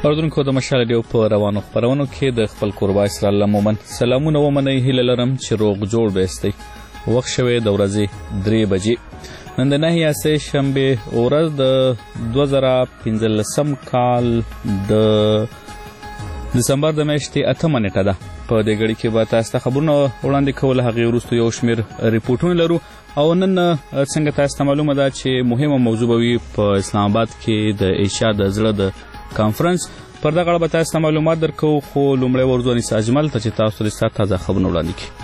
اردوونکو د مشال ریډیو په روانو خپرونو کې د خپل کوربای سره الله مومن سلامونه ومنئ هیله لرم چې روغ جوړ به استئ. وخت شوی د ورځې 3 بجې. نن د 9 سه شنبه ورځ د 2015 کال د دسمبر د میاشتې 8 نیټه ده. په دې غړي کې به تاسو ته خبرونه وړاندې کول، هغه وروسته یو شمیر ریپورتونه لرو او نن څنګه تاسو ته معلومه ده چې مهمه موضوع به وي په اسلام آباد کې د ایشیا د زړه د کانفرنس. پر دغه اړه به تاسو ته معلومات درکو، خو لومړی ورځو نیسه اجمل ته چې تاسو ته تازه خبرونه وړاندې کړي.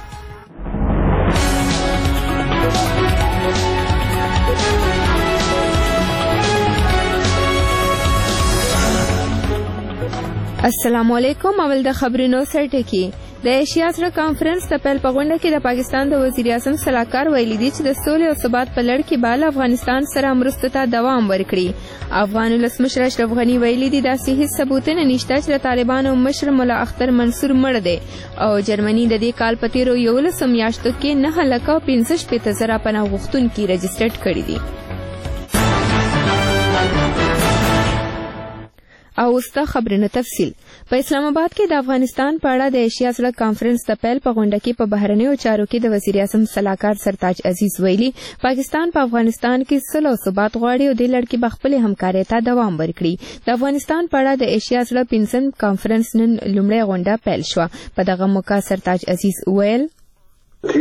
السلام علیکم. اول د خبرونو سرټکی. د ایشیا سره کانفرنس د پیل په غونډه کې د پاکستان د وزیر اعظم صلاحکار ویلي دی چې د سولې او ثبات په لړ کې بال افغانستان سره مرستو ته دوام ورکړي. افغان ولسمشر اشرف غنی ویلي دی داسې هیڅ ثبوتونه نشته چې د طالبانو مشر ملا اختر منصور مړ دی او جرمني د دې کال په تیرو 11 میاشتو کې 9,65,000 پناه غوښتونکي رجسټرډ کړي دي. او اوستا خبرونه تفصیل. په اسلام آباد کې د افغانستان په اړه د ایشیا سره کانفرنس د پیل په غونډه کې په بهرنیو چارو کې د وزیر اعظم صلاحکار سرتاج عزیز ویلي پاکستان په افغانستان کې صلح او ثبات غواړي او د لړ کې بخپل همکارۍ ته دوام ورکړي. د افغانستان په اړه د ایشیا سره 5 کانفرنس نن لومړی غونډه پیل شو. په دغه موقع سرتاج عزیز ویل د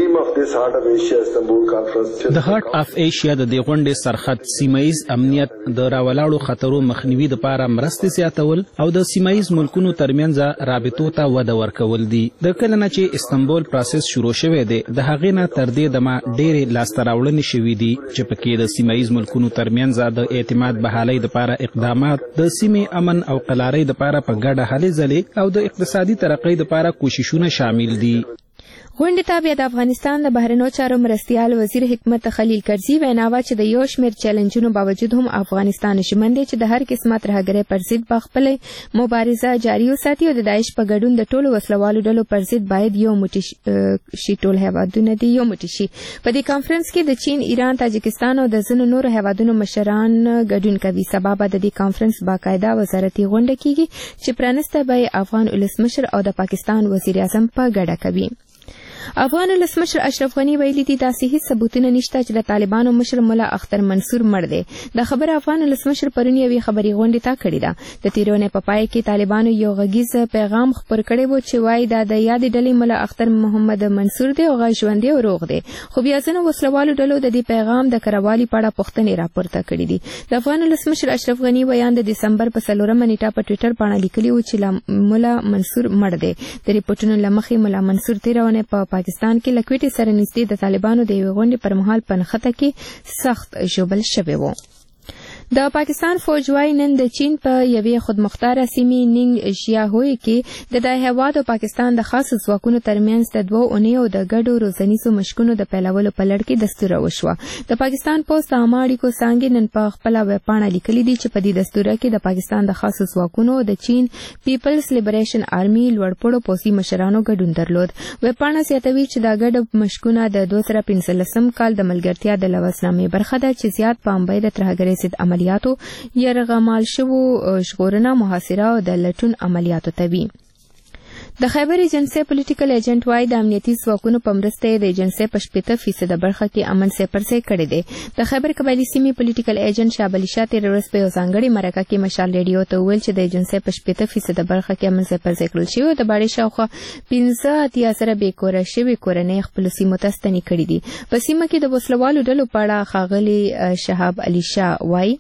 هارت اف ایشیا د دې غونډې سرحد سیمایز امنیت د راولاړو خطرو مخنیوي لپاره مرستې زیاتول او د سیمایز ملکونو ترمنځ رابطو ته وده ورکول دي. د کله نه چې استنبول پروسس شروع شوی دی د هغې نه تر دې دمه ډېرې لاسته راوړنې شوي دي چې پکې د سیمایز ملکونو ترمنځ د اعتماد بحالۍ لپاره اقدامات، د سیمې امن او قلارۍ لپاره په ګډه هلې ځلې او د اقتصادي ترقۍ لپاره کوششونه شامل دي. غونډې ته بیا د افغانستان د بهرنیو چارو مرستیال وزیر حکمت خلیل کرزي وینا وه چې د یو شمېر چیلنجونو باوجود هم افغانستان ژمن دی چې د هر قسمه ترهګرۍ پر ضد به خپله مبارزه جاري وساتي او د داعش په ګډون د ټولو وسلوالو ډلو پر ضد باید یو موټی شي. ټول هیوادونه دي یو موټی شي. په دې کانفرنس کې د چین، ایران، تاجکستان او د ځینو نورو هیوادونو مشران ګډون کوي. سبا به د دې کانفرنس باقاعده وزارتي غونډه کیږي چې پرانسته به افغان ولسمشر او د پاکستان وزیر اعظم په ګډه کوي. افغان ولسمشر اشرف غنی ویلي دي داسې هیڅ ثبوتونه نشته چې د طالبانو مشر ملا اختر منصور مړ دی. د خبر افغان ولسمشر پرون یوې خبري غونډې ته کړې ده. د تیرونې په پای کې طالبانو یو غږیز پیغام خپور کړی و چې وایي دا د یاد ډلې ملا اختر محمد منصور دی او هغه ژوندی او روغ دی. خو بیا ځینو وسلوالو ډلو د دې پیغام د کروالي په اړه پوښتنې راپورته کړې دي. د افغان ولسمشر اشرف غنی بیان د دسمبر په 4 نیټه په ټوئیټر باندې لیکلی و چې ملا منصور مړ دی. د ریپورتونو له مخې ملا منصور تیرونه په پاکستان کې لکويټي سره نږدې د طالبانو د یوې غونډې پر مهال په نښته کې سخت ژوبل شوی و. د پاکستان فوج وايي نن د چین په یوې خودمختاره سیمې نینګ شیاهوی کې د هیواد او پاکستان د خاص ځواکونو ترمنځ د 2 اونیو د ګډو روزنیزو مشکونو د پیلولو په لړ کې دستور وشوه. د پاکستان پوسټ عامه اړیکو څانګې نن په خپله ویبپاڼه لیکلي دي چې په دې دستور کې د پاکستان د خاص ځواکونو او د چین پیپلز لیبریشن آرمي لوړپوړو پوځي مشرانو ګډون درلود. ویبپاڼه زیاتوي چې دا ګډ مشکونه د 2015 کال د ملګرتیا د لوثنامې برخه ده چې زیات پام به د ترهګرۍ ضد عملیاتو، یرغمال شوو ژغورنه، محاصره او د لټون عملیاتو ته وي. د خیبر ایجنسی پولیټیکل ایجنټ وايي د امنیتي ځواکونو په مرسته د ایجنسی په 80% برخه کې امن 0% کړی دی. د خیبر قبایلی سیمې پولیټیکل ایجنټ شاه علی شاه تیر ورځ په یو ځانګړي مرکه کې مشال ریډیو ته ویل چې د ایجنسی په 80% برخه کې امن 0% کړل شوی او د باړې شاوخوا 15 سره بیکوره شوی کورنۍ خپل سیمو ته ستنې کړې دي. په سیمه کې د وسلوالو ډلو په اړه ښاغلي شهاب علي شاه وايي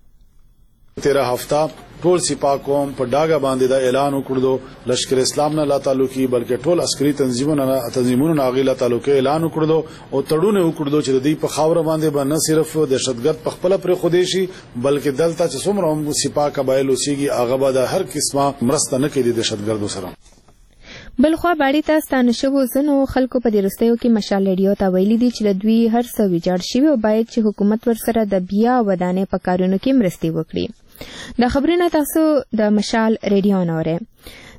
13 هفته ټول سپاه قوم په ډاګه باندې دا اعلان وکړو لشکر اسلام نه لا تعلقي بلکې ټول عسکري تنظیمونو نه غیلا تعلقي اعلان وکړو او تړونه وکړو چې د دې په خاور باندې به نه صرف دهشتګرد په خپل پر خودیشي بلکې دلته چې څومره سپاه قبایل اوسېږي هغه به د هر قسمه مرسته نه کوي د دهشتګردو سره. بلخوا باړې ته ستانه شوو ځینو خلکو په دې وروستیو کې مشال ریډیو ته ویلي دي چې د دوی هر څه ویجاړ شوي او باید چې حکومت ورسره د بیا ودانۍ په کارونو کې مرستې وکړي. د خبرونه تاسو د مشال ریډیو نه اورئ.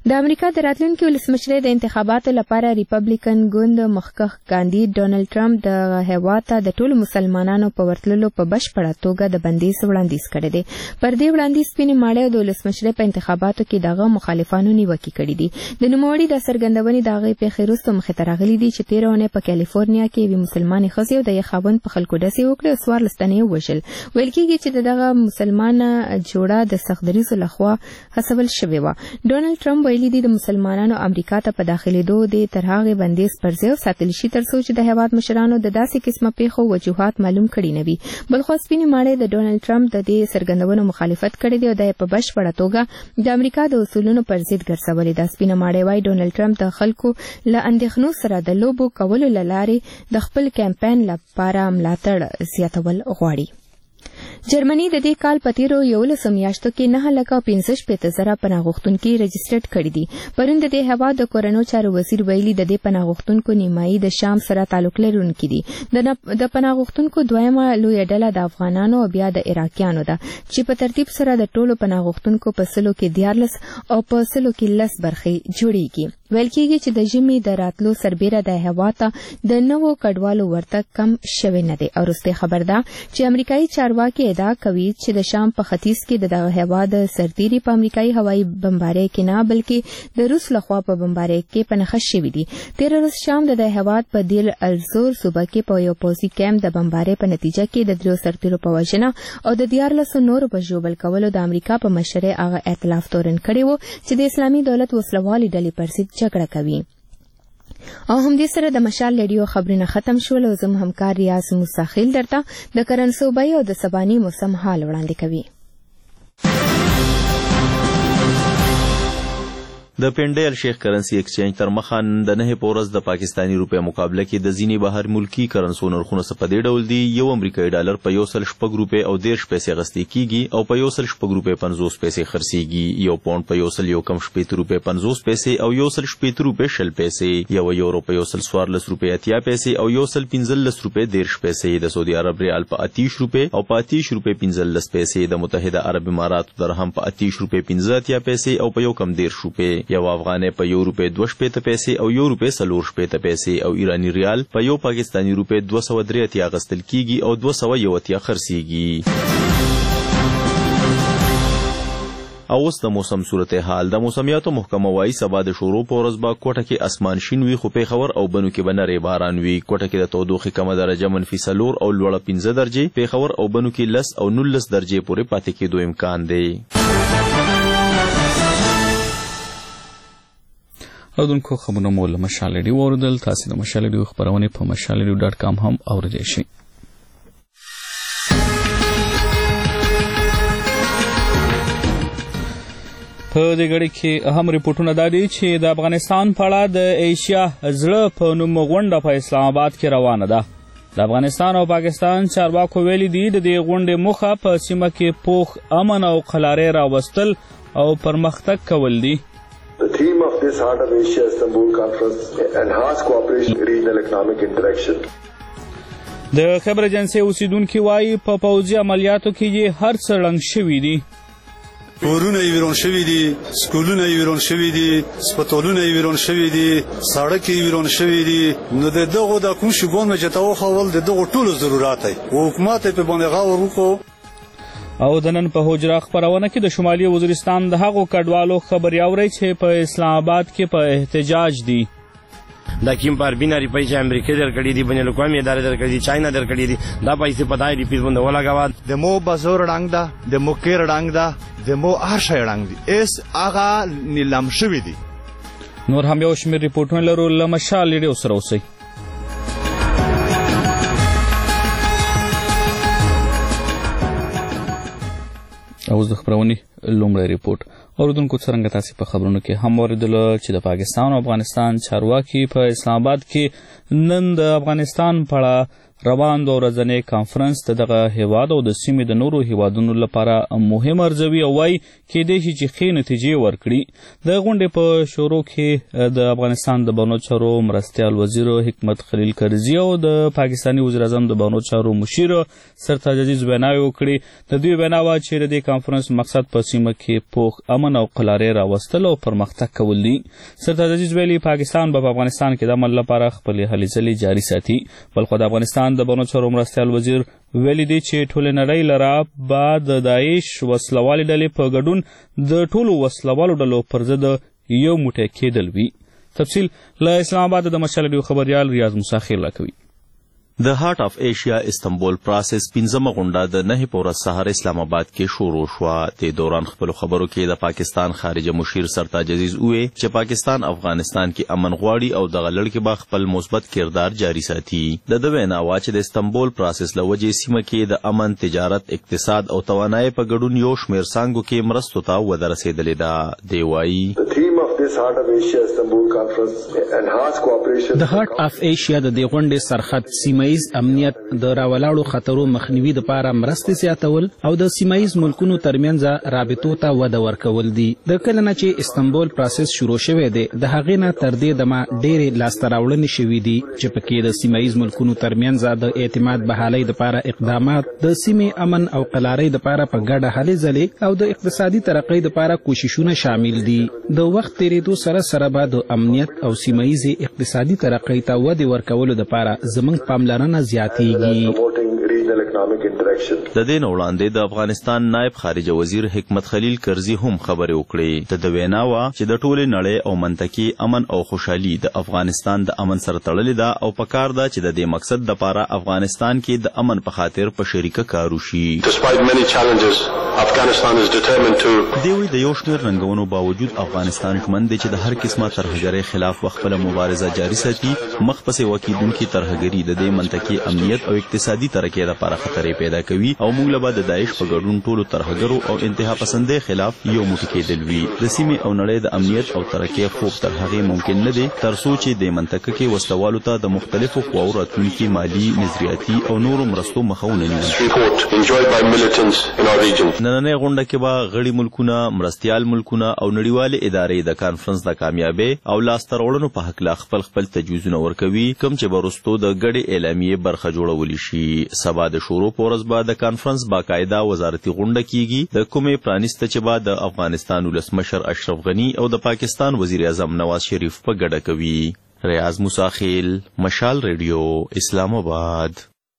د امریکا د راتلونکي ولسمشر د انتخاباتو لپاره ریپبلیکن ګوند مخکښ کاندید ډونالد ټرمپ د هیواد ته د ټولو مسلمانانو په ورتللو په بشپړه توګه د بندیز وړاندیز کړی دی. پر دې وړاندیز سپینې ماڼۍ د ولسمشر په انتخاباتو کې دغه مخالفانو نیوکې کړې دي. د نوموړي د څرګندونې د هغې پیښې وروسته مخې ته راغلي دي چې تېره اونۍ په کالیفورنیا کې یوې مسلمانې ښځې او د یې خاوند په خلکو ډزې وکړې او 14 تنه یې وژل. ویل کېږي چې د دغه مسلمانه جوړه د سختدریځو لخوا هڅول شوې وه. ډونالډ ټرمپ ویلي دي د مسلمانانو امریکا ته په داخلېدو د تر هغې بندیز پر ځای ساتل شي تر څو چې د هېواد مشرانو د داسې قسمه پیښو وجوهات معلوم کړي نه وي. بلخوا سپینې ماڼۍ د ډونالډ ټرمپ د دې څرګندونو مخالفت کړی دی او د یې په بشپړه توګه د امریکا د اصولونو پر ضد ګرځولې ده. سپینه ماڼۍ وایي ډونالډ ټرمپ د خلکو له اندېښنو سره د لوبو کولو له لارې د خپل کمپاین لپاره ملاتړ زیاتول غواړي. جرمني د دې کال په تیرو 11 میاشتو کې 9,15,000 پناه غوښتونکي رجسټرډ کړي دي. پرون د دې هېواد د کورنیو چارو وزیر ویلي د دې پناه غوښتونکو نیمایي د شام سره تعلق لرونکي دي. د پناه غوښتونکو دویمه لویه ډله د افغانانو او بیا د عراقیانو ده چې په ترتیب سره د ټولو پناه غوښتونکو په 100 کې 14 او په 100 کې 10 برخې جوړیږي. ویل کېږي چې د ژمي د راتلو سربیره د هېواد ته د نوو کډوالو ورتګ کم شوی نه دی. او وروستۍ خبر ده چې امریکایي چارواکي ادعا کوي چې د شام په ختیځ کې د دغه هېواد سرتیري په امریکایي هوایي بمبارۍ کې نه بلکې د روس لخوا په بمبارۍ کې پنهخښ شوي دي. تېره ورځ شام د هېواد په دیل الزور صوبه کې په یو پوځي کیمپ د بمبارۍ په نتیجه کې د 3 سرتیرو په وژنه او د 14 نورو په ژوبل کولو د امریکا په مشرۍ هغه ائتلاف تورن کړی و چې د اسلامي دولت وسلوالې ډلې پر ضد جګړه کوي. او همدې سره د مشال ریډیو خبرونه ختم شول او زموږ همکار ریاض موسی خیل درته د کرنسوبۍ او د سباني موسم حال وړاندې کوي. د پنډیل شیخ کرنسی ایکسچینج تر مخه د 9 په ورځ د پاکستانی روپیا مقابله کې د ځینې بهر ملکی کرنسو نرخونه څه په دې ډول دي. یو امریکایي ډالر په 106 روپۍ او 10 پیسې غستې کیږي او په 106 روپۍ 50 پیسې خرڅیږي. یو پاوند په 101 روپۍ 50 پیسې او 118 روپۍ 10 پیسې. یو یورو په 114 روپۍ 80 پیسې او 115 روپۍ 10 پیسې. د سعودي عرب ریال په 30 روپۍ او په 30 روپۍ 15 پیسې. د متحده عرب اماراتو درهم په 30 روپۍ 15 پیسې او په 1.10 روپۍ. یو افغانۍ په 1 روپۍ 2 پیسې او 1 روپۍ 4 پیسې او ایرانی ریال په یو پاکستانی روپۍ 203 غستل کیږي او 201 خرڅیږي. او اوس د موسم صورتحال. د موسمیاتو محکمه وايي سبا د شروع په ورځ به کوټه کې اسمان شین وي خو پیښور او بنو کې به نری باران وي. کوټه کې د تودوخې کمه درجه -4 او لوړه 15 درجې. پیښور او بنو کې 10 او 19 درجې پورې پاتې کېدو امکان دی. اودونکو خبرونه مو له مشال ریډیو اوریدل. تاسو د مشال ریډیو خبرونه په mashalradio.com هم اوریدئ شئ. په دې غړي کې اهم ریپورتونه دا دي چې د افغانستان په اړه د ایشیا زړه په نوم غونډه په اسلام آباد کې روانه ده. د افغانستان او پاکستان چارواکو ویلي دي د دې غونډې موخه په سیمه کې پوخ امن او خلارۍ راوستل او پرمختګ کول دي. The theme of this Heart of Asia Istanbul Conference enhance cooperation, regional economic interaction. د خبر ایجنسی اوسیدونکو وايي په پوځي عملیاتو کې یې هر څه رنګ شوي دي. کورونه یې ویرون شوي دي، سکولونه یې ویرون شوي دي، سپټالونه یې ویرون شوي دي، سړک یې ویرون شوي دي. نو د دغو د کوم شګون چې تا وخول د دغو ټولو ضرورت دی. حکومت په باندې غاور وکړو. او د نن په حجره خبرونه کې د شمالي وزیرستان د هغو کډوالو خبري اوري چې په اسلام آباد کې په احتجاج دي. دا کیم پر بیناری پیسې امریکا درکړي دي، بین الاقوامي ادارې درکړي دي، چاینا درکړي دي. دا پیسې په دای ریپیټ باندې ولاګوا. د مو بازور ډنګ دا، د مو کیر ډنګ دا، د مو هر شی ډنګ دي. اس هغه نیلام شوی دي. نور هم یو شمېر ریپورتونه لرو. له مشال ریډیو سره اوسئ. اوس د خبرونې لومړی ریپورت. اوریدونکو څرنګه تاسو په خبرونو کې هم اوریدل چې د پاکستان او افغانستان چارواکي په اسلام آباد کې نن د افغانستان په اړه روان دوه ورځنی کانفرنس د دغه هیواد او د سیمې د نورو هیوادونو لپاره مهم ارزوي او وایي کیدای شي چې ښې نتیجې ورکړي. د غونډې په شروع کې د افغانستان د بهرنیو چارو مرستیال وزیر حکمت خلیل کرزي او د پاکستاني وزیر اعظم د بهرنیو چارو مشیر سرتاج عزیز ویناوې وکړې. د دوی وینا وه چې د دې کانفرنس مقصد په سیمه کې پوخ امن او قلارې راوستل او پرمختګ کول دي. سرتاج عزیز ویلي پاکستان په افغانستان کې د امن لپاره خپلې هلې ځلې جاري ساتي. بلخو د افغانستان د بهرنیو چارو مرستیال وزیر ویلي دی چې ټولې نړۍ لره به د داعش وسلوالې ډلې په ګډون د ټولو وسلوالو ډلو پر ضد یو موټی کېدل وي. تفصیل له اسلام آباد د مشال ریډیو خبریال ریاض موسی خیل راکوي. د هارت اف ایشیا استنبول پروسس 15مه غونډه د 9 په ورځ سهار اسلام آباد کې شروع شوه. د دوران خپل خبرو کې د پاکستان خارجه مشیر سرتاج عزیز وویل چې پاکستان افغانستان کې امن غواړي او دغه لړ کې به خپل مثبت کردار جاری ساتي. د وینا وا چې د استنبول پروسس له وجې سیمه کې د امن، تجارت، اقتصاد او توانایي په ګډون یو شمېر څانګو کې مرستو ته وده رسېدلې ده. دی وایي د هارت اف ایشیا د دې غونډې سرحد سیمایز امنیت د راولاړو خطرو مخنیوي لپاره مرستې زیاتول او د سیمایز ملکونو ترمنځ رابطو ته وده ورکول دي. د کله نه چې استنبول پروسس شروع شوی دی د هغې نه تر دې دمه ډېرې لاسته راوړنې شوي دي چې پکې د سیمایز ملکونو ترمنځ د اعتماد بحالۍ لپاره اقدامات، د سیمې امن او قلارۍ لپاره په ګډه هلې ځلې او د اقتصادي ترقۍ لپاره کوششونه شامل دي. د وخت تیریدو سره سره به د امنیت او سیمایي اقتصادي ترقۍ ته ودې ورکولو لپاره زموږ پاملرنه زیاتېږي. د دې نه وړاندې د افغانستان نائب خارجه وزیر حکمت خلیل کرزي هم خبرې وکړې. د وینا وه چې د ټولې نړۍ او منطقې امن او خوشحالي د افغانستان د امن سره تړلې ده او پکار ده چې د دې مقصد دپاره افغانستان کې د امن په خاطر په شریکه کار وشي. دی وایي د یو شمېر ننګونو باوجود افغانستان ژمن دی چې د هر قسمه ترهګرۍ خلاف خپله مبارزه جاري ساتي. مخ پسې وکیدونکي ترهګري د دې منطقې امنیت او اقتصادي ترقۍ لپاره خطرې پیدا کوي او موږ له به د داعش په ګډون ټولو ترهګرو او انتها پسندۍ خلاف یو موټی کېدل وي. د سیمې او نړۍ د امنیت او ترقۍ خوب تر هغې ممکن نه دی تر څو چې د منطقه کې وسلوالو ته د مختلفو قواو راتلونکي مالي، نظریاتي او نورو مرستو مخه ونه نیسي. نننۍ غونډه کې به غړي ملکونه، مرستیال ملکونه او نړیوالې ادارې د کانفرنس د کامیابۍ او لاسته راوړنو په هکله خپل تجویزونه ورکوي کوم چې به وروستو د ګډې اعلامیې برخه جوړولی شي. سبا د شروع په ورځ به د کانفرنس باقاعده وزارتي غونډه کیږي د کومې پرانیسته چې به د افغانستان ولسمشر اشرف غني او د پاکستان وزیر اعظم نواز شریف په ګډه کوي. ریاض موسی خیل، مشال ریډیو، اسلام آباد.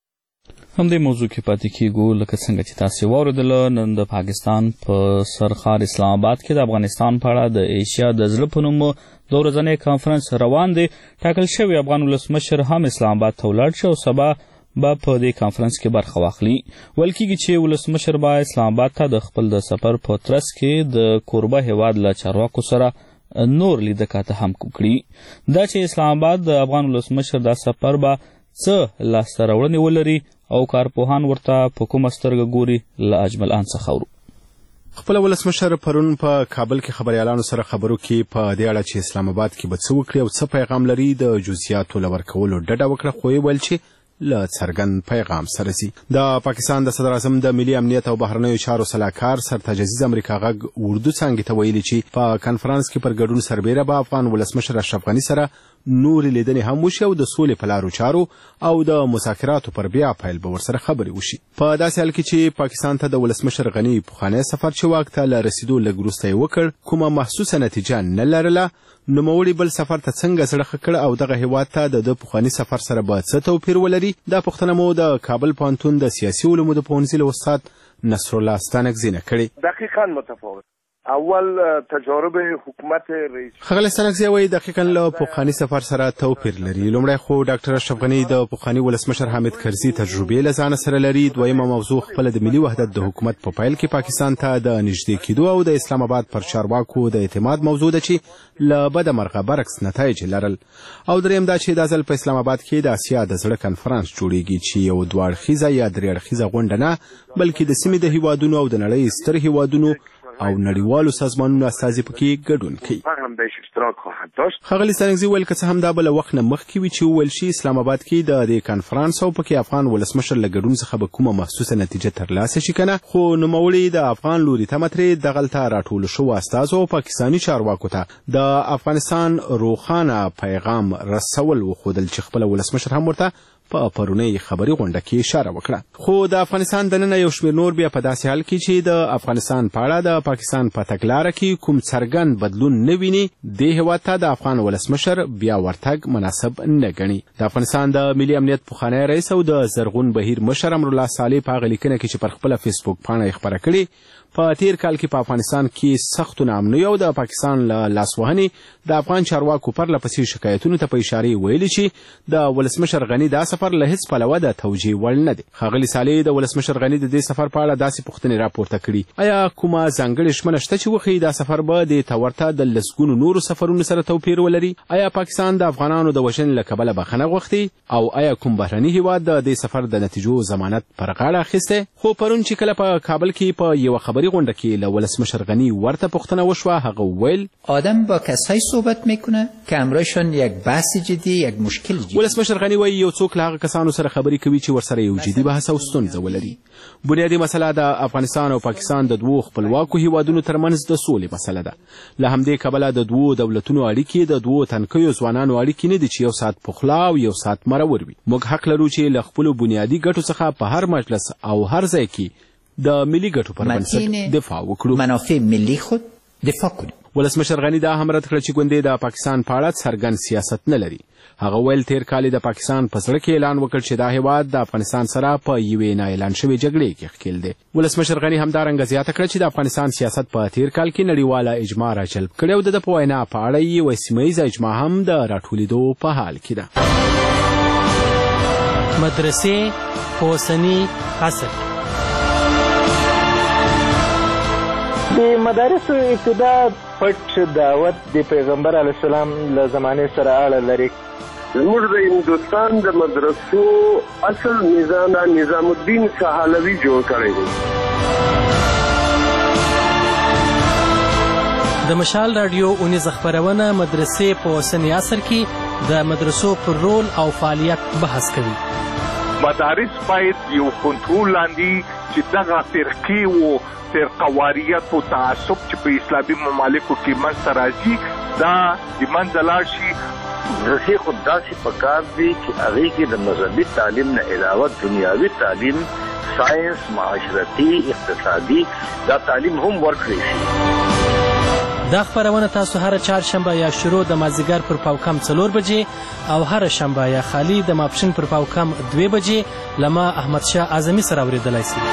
همدې موضوع کې پاتې کیږو. لکه څنګه چې تاسې واورېدله نن د پاکستان په سرخار اسلام آباد کې د افغانستان په اړه د ایشیا د زړه په نوم د ورځنی کانفرنس روان دی. ټاکل شوی افغان ولسمشر هم اسلام آباد ته ولاړ شي او سبا به په دې کانفرنس کې برخه واخلي. ویل کېږي چې ولسمشر به اسلام آباد ته د خپل د سفر په ترڅ کې د کوربه هیواد له چارواکو سره نور لیدکاته هم وکړي. دا چې اسلام آباد د افغان ولسمشر دا سفر به څه لاسته راوړنې ولري او کارپوهان ورته په کومه سترګه ګوري له اجمل آن څخه اورو. خپل ولسمشر پرون په کابل کې خبريالانو سره خبرو کې په دې اړه چې اسلام آباد کې به څه وکړي او څه پیغام لري د جزئیاتو له ورکولو ډډه وکړه، خو یې ویل چې له څرګند پیغام سره سي. د پاکستان د صدر اعظم د ملي امنیت او بهرنیو چارو سلاکار سرتاج عزیز امریکا غږ اردو څانګې ته ویلي چې په کانفرنس کې پر ګډون سربیره به افغان ولسمشر اشرف غني سره نور لیدنې هم وشي او د سولې په لارو چارو او د مذاکراتو پر بیا پیل به ورسره خبرې وشي. په داسې حال کې چې پاکستان ته د ولسمشر غني پخوانی سفر چې واک ته له رسیدو لږ وروسته یې وکړ کومه محسوسه نتیجه نه لرله، نوموړي بل سفر ته څنګه زړه ښه کړ او دغه هیواد ته د پخواني سفر سره به څه توپیر ولري؟ دا پوښتنه مو د کابل پوهنتون د سیاسي علومو د پوهنځي له استاد نصرالله ستانکزي نه کړې. دقیقاً متفاوت. اول تجارب حکومت رئیس خغل ستانکزي وایي دقیقاً له پخواني سفر سره توپیر لري. لومړی خو ډاکټر اشرف غني د پخواني ولسمشر حامد کرزي تجربې له ځانه سره لري. دویمه موضوع خپله د ملي وحدت د حکومت په پیل کې پاکستان ته د نږدې کېدو او د اسلام آباد پر چارواکو د اعتماد موضوع ده چې له بده مرغه برعکس نتایج لرل. او دریم دا چې دا ځل په اسلام آباد کې د اسیا د زړه کنفرانس جوړیږي چې یو دوه اړخیزه یا درې اړخیزه غونډه نه بلکې د سیمې د هیوادونو او د نړۍ ستر هیوادونو او نړیوالو سازمانونو استازي پکې ګډون کوي. ښاغلي سرنګزي ویل که څه هم دا بل وخت نه مخکې وي چې وویل شي اسلام آباد کې د دې کانفرانس او پکې افغان ولسمشر له ګډون څخه به کومه محسوسه نتیجه ترلاسه شي کنه، خو نوموړي د افغان لوري ته مترې دغلته راټول شو استازو او پاکستاني چارواکو ته د افغانستان روښانه پیغام رسول وښودل چې خپل ولسمشر هم ورته په پرونی خبري غونډه کې اشاره وکړه. خو د افغانستان دننه یو شمېر نور بیا په داسې حال کې چې د افغانستان په اړه د پاکستان په تګلاره کې کوم څرګند بدلون نه ویني، دې هېواد ته د افغان ولسمشر بیا ورتګ مناسب نه ګڼي. د افغانستان د ملي امنیت پخوانی رئیس او د زرغون بهیر مشر امرالله صالح په هغه لیکنه کې چې پر خپله فیسبوک پاڼه یې خپره کړې په تیر کال کې په افغانستان کې سختو ناامنیو او د پاکستان له لاسوهنې د افغان چارواکو پرله پسې شکایتونو ته په اشارې ویلي چې د ولسمشر غني دا سفر له هیڅ پلوه د توجیه وړ نه دی. ښاغلي صالح د ولسمشر غني د دې سفر په اړه داسې پوښتنې راپورته کړي، آیا کومه ځانګړې ژمنه شته چې وښیي دا سفر به د ته ورته د لسګونو نورو سفرونو سره توپیر ولري؟ آیا پاکستان د افغانانو د وژنې له کبله بخښنه غوښتې او آیا کوم بهرني هیواد د دې سفر د نتیجو ضمانت پر غاړه اخیستی؟ خو پرون چې کله په کابل کې په یوه خبري غونډه کې له ولسمشر غنی ورته پوښتنه وشوه، هغه ویل آدم با کسایی صحبت میکنه که همراهشون یک بحث جدی یک مشکل جدی. ولسمشر غنی وایي یو څوک له هغه کسانو سره خبرې کوي چې ورسره یو جدي بحث او ستونزه ولري. بنیادي مسله د افغانستان او پاکستان د دوو خپلواکو هیوادونو ترمنځ د سولې مسله ده. له همدې کبله د دوو دولتونو اړیکې د دوو تنکیو ځوانانو اړیکې نه دي چې یو ساعت پخلا او یو ساعت مرور وي. موږ حق لرو چې له خپلو بنیادي ګټو څخه په هر مجلس او هر ځای کې د ملي ګټو پر بنسټ دفاع وکړو، منافع ملي خود دفاع کړو. ولسمشر غني دا هم رد کړه چې ګوندې د پاکستان په اړه څرګند سیاست نه لري. هغه ویل تیر کال د پاکستان په زړه کې اعلان وکړ چې دا هیواد د افغانستان سره په یوې نه اعلان شوې جګړې کې ښکېل دی. ولسمشر غني همدارنګه زیاته کړه چې د افغانستان سیاست په تیر کال کې نړیواله اجماع راجلب کړې او د په وینا په اړه یې سیمه ییزه اجماع هم د راټولېدو په حال کې ده. مدرسې په اوسني عصر د مدارسو ابتدا پټ دعوت د پیغمبر علیه السلام له زمانې سره اړه لري. زموږ د هندوستان د مدرسو اصل نظام الدین سهالوي جوړ کړی دی. د مشال رادیو اونیز خبرونه مدرسې په اوسني عصر کې د مدرسو پر رول او فعالیت بحث کوي. مدارس باید یو کنټرول لاندې چې دغه فرقې و فرقواریت او تعصب چې په اسلامي ممالکو کې منځته راځي دا د منځه لاړ شي. مدرسې خو داسې پکار دي چې هغې کې د مذهبي تعلیم نه علاوه دنیاوي تعلیم، ساینس، معاشرتي، اقتصادي دا تعلیم هم ورکړی شي. دا خبرونه تاسو هر چهارشنبه یا شروع د مازدیګر پر پاوکم 4 بجې او هر شنبه یا خالی د ماپښین پر پاوکم 2 بجې لما احمد شاه اعظمي سره اوریدلای شئ.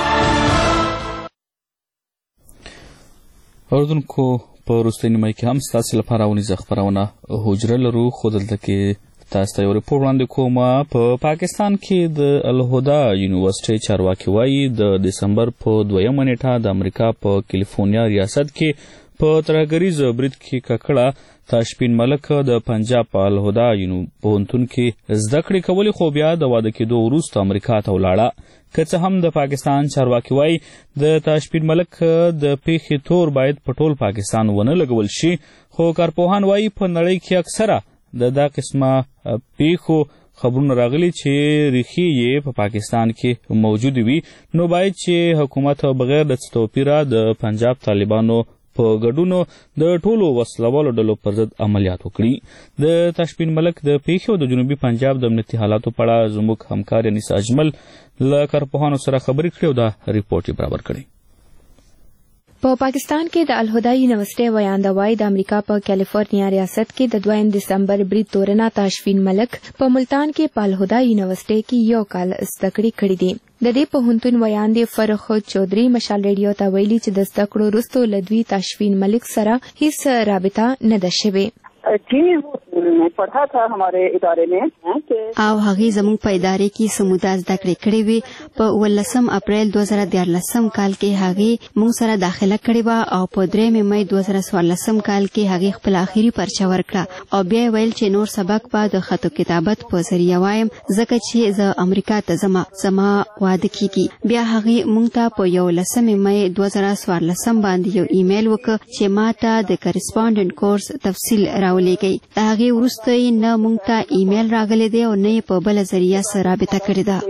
اوردونکو په وروستۍ نیمه کې هم ستاسو لپاره ونیزه خبرونه حجره لرو، خو دلته کې تاسو ته یو ریپورټ وړاندې کوم. په پاکستان کې د الهدا یونیورسيټي چارواکي وایي د دسمبر په 2 نیټه د امریکا په کیلیفورنیا ریاست کې په ترهګریز برید کې ککړه تاشفین ملک د پنجاب په الهدا پوهنتون کې زده کړې کولې، خو بیا د واده کېدو وروسته امریکا ته ولاړه. که څه هم د پاکستان چارواکي وایي د تاشفین ملک د پیښې تور باید په ټول پاکستان ونه لګول شي، خو کارپوهان وایي په نړۍ کې اکثره د دا قسمه پیښو خبرونه راغلي چې ریښې یې په پاکستان کې موجود وي، نو باید چې حکومت بغیر د څه توپیره د پنجاب طالبانو په ګډونو د ټولو وسلوالو ډلو پر ضد عملیات وکړي. د تاشفین ملک د پیښې او د جنوبي پنجاب د امنیتي حالاتو په اړه زموږ همکار انیس اجمل له کارپوهانو سره خبرې کړې او دا ریپورټ یې برابر کړی. په پاکستان کې د الهدا یونیورسيټي ویانده وایي د امریکا په کیلیفورنیا ریاست کې د 2 دسمبر برید تورنه تاشفین ملک په ملتان کې په الهدا یونیورسيټي کې یو کال زده کړې کړې دي. د دې پوهنتون ویاندې فرخ چودري مشال ریډیو ته ویلي چې د زده کړو وروسته له دوی تاشفین ملک سره هیڅ رابطه نه ده شوې. कि उन्होंने पढ़ा था हमारे इदारे में او هغه زموږ په ادارې کې سمودا زده کړې کړې وي. په 18 اپریل 2014 کال کې هغه موږ سره داخله کړې و او په 3 مې 2014 کال کې هغه خپل اخیری پرچه ورکړه او بیا ویل چې نور سبق به د خط کتابت په ذریعہ وایم ځکه چې زه امریکا ته زما واده کیږي. بیا هغه موږ ته په 11 مې 2014 باندې یو ایمیل وکړ چې ماته د کریسپونډنټ کورس تفصیل راولېږي. دا هغه وروسته نه موږ ته ایمیل راغلی دی او نه په بل ذریعہ سره رابطه کړې ده.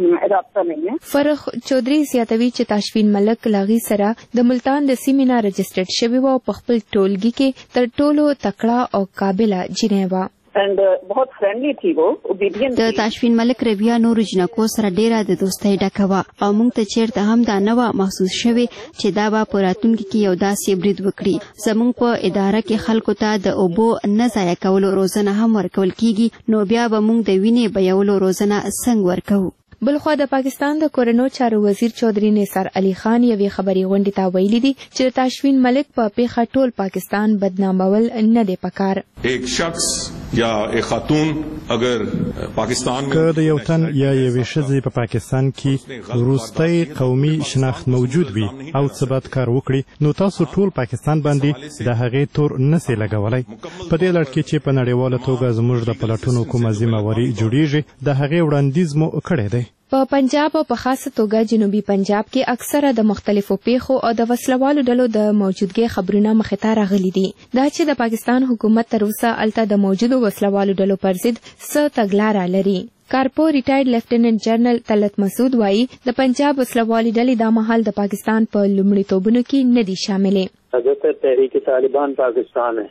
فرخ چودھری زیاتوي چې تاشفین ملک لاغي سره د ملتان د سیمینار رجسټرډ شوی و په خپل ټولګي کې تر ټولو تکړه او قابله جنې و. बहुत फ्रेंडली थी वो د تاشفین ملک رویه نور جنکو سره ډیره د دوستۍ ډکه وه او موږ ته چیرته هم دا نه وه محسوس شوې چې دا به په راتلونکي کې یو داسې برید وکړي. زموږ په اداره کې خلکو ته د اوبو نه ضایع کولو روزنه هم ورکول کیږي نو بیا به موږ د وینې بیولو روزنه څنګه ورکوو. بلخوا د پاکستان د کورنو چارو وزیر چودھری نثار علی خان یوې خبري غونډې ته ویلي دي چې تاشفین ملک په پیښه ټول پاکستان بدنامول نه دی پکار. ایک شخص یا ایک خاتون اگر پاکستان که د یو تن یا یوې ښځې په پاکستان کې وروستی قومي شناخت موجود وي او څه بد کار وکړي نو تاسو ټول پاکستان باندې د هغې تور نسئ لګولی. په دې لړ کې چې په نړیواله توګه زموږ د پلټنو کومه ذمهواري جوړیږي د هغې وړاندیز مو کړی دی. په پنجاب او په خاصه توګه جنوبي پنجاب کې اکثره د مختلفو پیښو او د وسلوالو ډلو د موجودګۍ خبرونه مخې ته راغلي دي. دا چې د پاکستان حکومت تر اوسه الته د موجودو وسلوالو ډلو پر ضد څه تګلاره لري. کارپو ریټایرډ لیفټیننټ جنرال طلعت مسعود وایي د پنجاب وسلوالي ډلې دا مهال د پاکستان په لومړیتوبونو کې نه دي شاملې. تحریک طالبان پاکستان ہے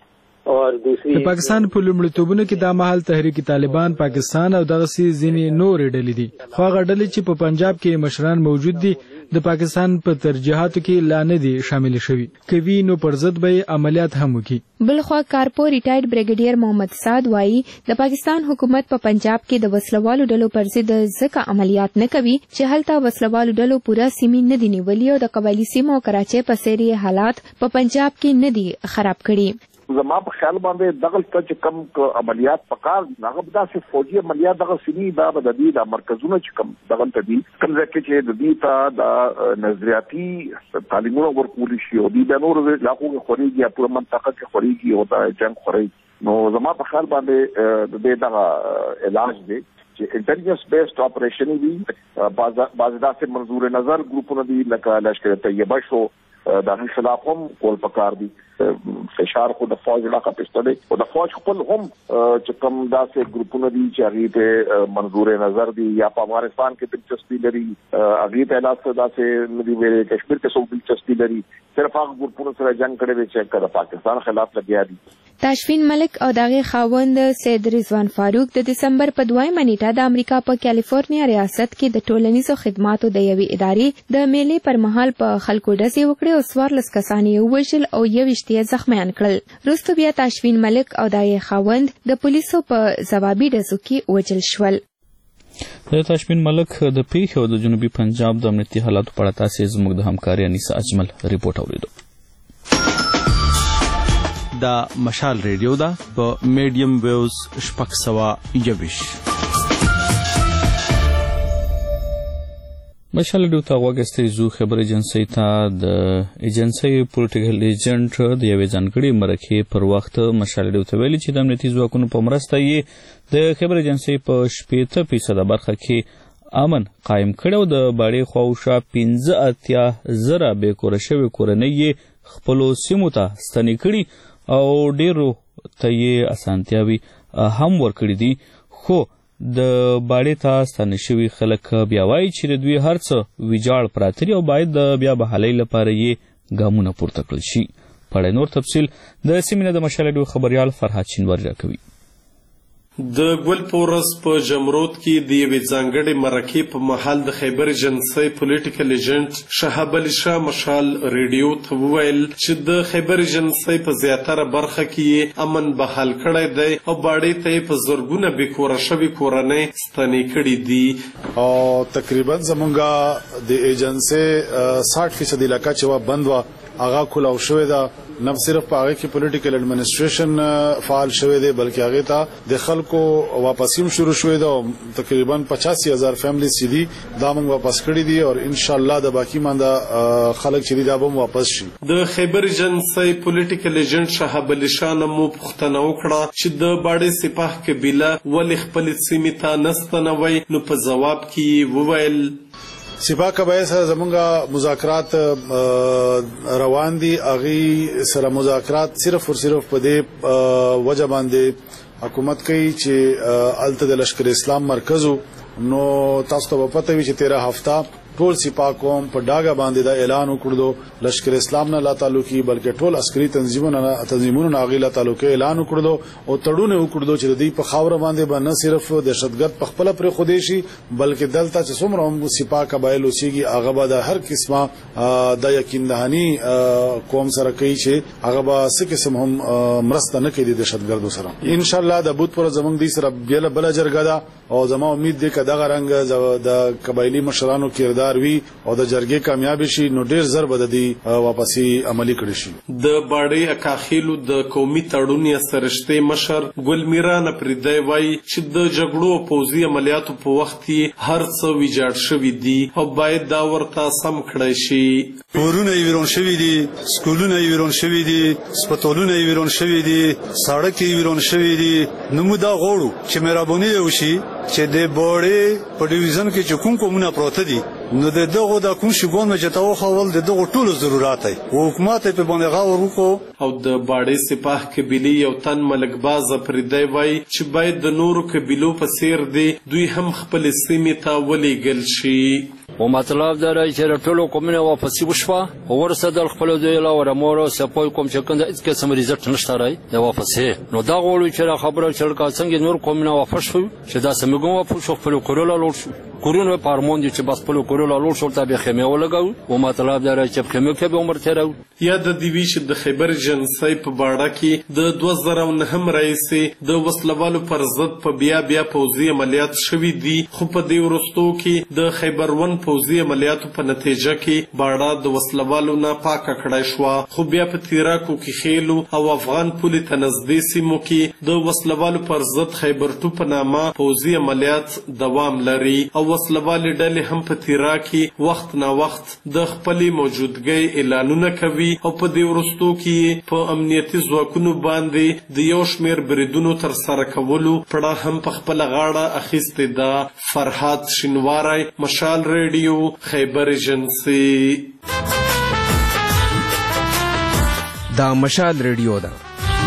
د پاکستان په لومړیتوبونو کې دا مهال تحریک طالبان پاکستان او دغسې ځینې نورې ډلې دي خو هغه ډلې چې په پنجاب کې مشران موجود دي د پاکستان په ترجیحاتو کې لا نه دي شامل شوي کوي نو پر ضد به عملیات هم وکړي. بلخوا کارپو ریټایرډ بریګیډیر محمد سعد وایي د پاکستان حکومت په پنجاب کې د وسلوالو ډلو پر ضد ځکه عملیات نه کوي چې هلته وسلوالو ډلو پوره سیمې نه دي نیولې او د قبایلي سیمو کراچۍ په څېر حالات په پنجاب کې نه دي خراب کړي. زما په خیال باندې دغه چې کم عملیات پکار هغه داسې فوجي عملیات دغه سني دا د دې د مرکزونو چې کم دغه تدي کوم ځکه چې د دې ته د نظریاتي تعلیمونو ورکول شي او د نور علاقو کې خوريږي په منطقه کې خوريږي او د جنگ خوري نو زما په خیال باندې د دې دغه علاج دی چې انټيليجنس بیسډ اپریشن وي باز داسې منظور نظر ګروپونه دي لکه لشکر طیبه شو دغه خلاف هم کول پکار دي فشار خو د فوج علاقه پښتنه او د فوج خپل هم چې کوم داسې ګروپونه دي چې هغه ته منظور نظر دي یا په افغانستان کې دلچسپي لري هغه ته علاقه داسې ندي ویلي کشمیر کې څو دلچسپي لري صرف هغه ګروپونه سره جنگ کړي چې کله پاکستان خلاف لګیا دي. تاشفین ملک او دغه خاوند سید رضوان فاروق د دسمبر په 2 نیټه د امریکا په کالیفورنیا ریاست کې د ټولنیزو خدماتو د یوې ادارې د میلې پر مهال په خلکو ډزې وکړې او 14 کسان یې ووژل او 21 زخمیان کړل. وروسته بیا تاشفین ملک او دغه خاوند د پولیسو په ځوابي ډزو کې وژل شول. د تاشفین ملک د پیښې او د جنوبي پنجاب د امنیتي حالاتو په اړه تاسې زموږ د همکاري انیسه اجمل ریپورت اوریدو. دا مشال ریډیو ده په میډیم ویوز 621. مشال ریډیو ته غوږ زو خبر ایجنسی ته د ایجنسی پولیټیکل ایجنټ د یوې ځانګړې مرکې پر وخت مشال ریډیو ته ویلي چې د امنیتي ځواکونو په مرسته یې د خبر ایجنسی په 80% برخه کې امن قائم کړو. د باړې خواوشا 15,000 بې کوره شوې کورنۍ یې خپلو سیمو ته ستنې کړي او ډیرو ته یې اسانتیاوي هم ورکړي دي خو د باړې ته ستانه شوي خلک بیا وایي چې د دوی هر څه ویجاړ پراته دي او باید د بیا بحالۍ لپاره یې ګامونه پورته کړل شي. په اړه نور تفصیل د سیمې نه د مشال ریډیو خبریال فرهاد شینواری راکوي. د ګل پورس په جمرود کې د یوې ځانګړې مرکې په مهال د خیبر ایجنسی پولیټیکل ایجنټ شهاب علي شاه مشال ریډیو ته وویل چې د خیبر ایجنسی په زیاتره برخه کې امن بحال کړی دی او باړې ته یې په زرګونه بې کوره شوي کورنۍ ستنې کړي دي او تقریبا زمونږ د ایجنسی 60% علاقه چې وا بند و هغه کولاو شوې ده نه صرف په هغه کې پولیټیکل اډمنسټریشن فعال شوې ده بلکې هغه ته د خلکو واپسیم شروع شوې ده تقریبا 85,000 فیملیز چې دي دا موږ واپس کړی دي او ان شاء الله د باقی مانده خلک چې دا به واپس شي. د خیبر ایجنسی پولیټیکل ایجنټ شهاب علي شاه مو پوښتنه وکړه چې د باډي سپاه قبیله ولې خپل سیمې ته نستنوي نو په جواب کې وویل سپاه قبایل سره زمونږ مذاکرات روان دي اغي سره مذاکرات صرف او صرف په دې وجه باندې حکومت کوي چې الته د لشکر اسلام مرکزو نو تاسو ته پته وي چې 13 هفته ټول سپاه قوم په ډاګه باندې دا اعلان وکړو لشکر اسلام نه لا تعلقي بلکې ټول عسکري تنظیمونو نه لا تعلقي اعلان وکړو او تړونه وکړو چې د دې په خاور باندې به نه صرف دهشتګرد په خپل پر خودیشي بلکې دلته چې څومره هم سپاه قبایل اوسېږي هغه به د هر قسمه د یقین دهاني قوم سره کوي چې هغه به څه قسم هم مرسته نه کوي د دهشتګردو سره ان شاء الله د بوت پر زمونږ دي سره بل جرګه ده او زما امید ده چې دغه رنګ د قبایلی مشرانو کردار وی او د جرګې کامیاب شي نو ډیر زر بد دي واپسی عملی کړی شي. د باډي اکاخیلو د قومي تړون یا سرشته مشر ګل میران پردای وای چې د جګړو پوزي عملیاتو په وخت کې هر څه ویجاړ شوی دي او باید دا ورته سم کړی شي. کورونه ویرون شوی دي، سکولونه ویرون شوی دي، سپټولونه ویرون شوی دي، سړک ویرون شوی دي. نو موږ دا غواړو چې مهرباني وشي چې د باډي په ډیویژن کې چې کوم کومونه پروت دي نو دغه د کوم شي ګون چې تاو خول دغه ټول ضرورت دی حکومت په باندې غاور وکړو. او د باډي سپاه قبيله یو تن ملک باز پردای وای چې باید د نورو قبيلو په سیر دي دوی هم خپل سیمې ته ولېږل شي. و مطلب دا چې ټولو کومه واپسی وشوه ورسره خپل دوی لا ورمور سپوی کوم چې کنده هیڅ قسم ریزلټ نشته راي د واپسی نو دا غوړو چې خبره چړکا څنګه نور کومه واپس شو چې دا سمګو واپس خپل کورول لور شو کورونه پارمون چې بس خپل کورول لور شو ته به خیمه ولګاو و مطلب دا چې خیمه کې به عمر تیرو. یا د دیوی چې د خیبر جنسي په باډه کې د 2009 رئیس د وسلوالو پر ضد په بیا پوزي عملیات شوي دي خو په دې ورستو کې د خیبر ون پوزي عملیاتو په نتیجه کې باډه د وسلوالو نه پاکه کړای شو خو بیا په تیراکو کې خېلو او افغان پولیس تنزدې سیمو کې د وسلوالو پر ضد خیبر ټو په نامه پوزي عملیات دوام لري او وسلوالي ډلې هم په تیرا کې وخت نا وخت د خپل موجودګۍ اعلانونه کوي او په دې ورستو کې په امنیتي ځواکونو باندې د یو شمېر بریدونو تر سره کولو پړه هم په خپل غاړه اخیستې ده. فرحات شینواری، مشال ریډیو، خیبر ایجنسی. دا مشال ریډیو ده.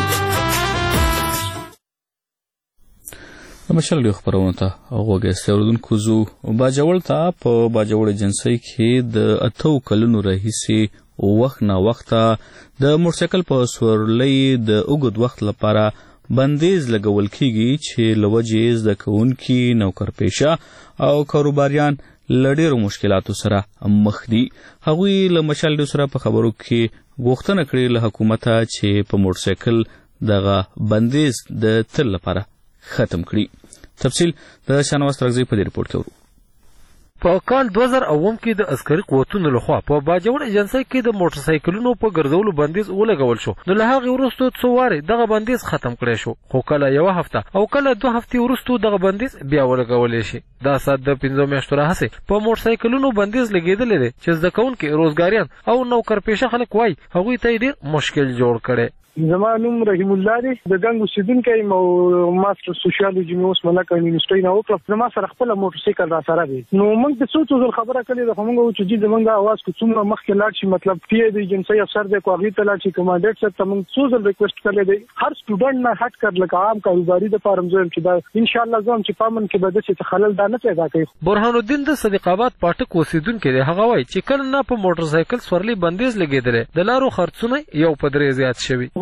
مشال ریډیو خبرونه ته وګورئ. اوردونکو زو باجوړ ته په باجوړ ایجنسی کې د 8 کلونو راهیسې وخت نا وخت د موټرسایکل په سورلۍ د اوږد وخت لپاره بندیز لګول کیږي چې لوجې زده کوونکي نوکرپیشه او کاروباریان له ډېرو مشکلاتو سره مخ دي. هغوی له مشال ریډیو سره په خبرو کې غوښتنه کړې له حکومته چې په موټرسایکل دغه بندیز د تل لپاره ختم کړي. تفصیل د شانواز ترغزي په دې رپورټ کې ورو. په کال 2009 کې د عسکري قوتونو لخوا په باجوړ ایجنسی کې د موټر سایکلونو په ګرځولو بندیز ولګول شو نو له هغه وروسته څو واره دغه بندیز ختم کړی شو خو کله یو هفته او کله 2 هفتې وروسته دغه بندیز بیا ولګول شي. دا سات د 15 میاشتو راهیسې په موټر سایکلونو بندیز لګیدل دي چې زده کوونکي روزګاریان او نوکرپیشه خلک وای هغوی ته ډیر مشکل جوړ کړي. زما نوم رحیم الله دی د ګنګ اوسیدونکی مو ماستر سوشیالوجي مې اوس ملک یونیورسيټي نه وکړه زما سره خپل موټر سایکل را سره دی نو موږ د څو ځل خبره کړې ده موږ چې زمونږ आवाज کو څومره مخکې لاړ شي مطلب پی دی ایجنسی افسر دی کو هغه ته لاړ شي کمانډنټ سره موږ څو ځل ریکوست کړل دی هر سټوډنټ نه هټ کړل لکه عام کاروباري د فارم زوم چې دا ان شاء الله زوم چې پامن کې بده چې خلل دا نه پیدا کوي. برهان الدین د صدیق آباد پټک اوسیدونکو دی هغه وای چې کله نه په موټر سایکل سورلي بندیز لګیدل د لارو خرڅونه یو په درې زیات شوی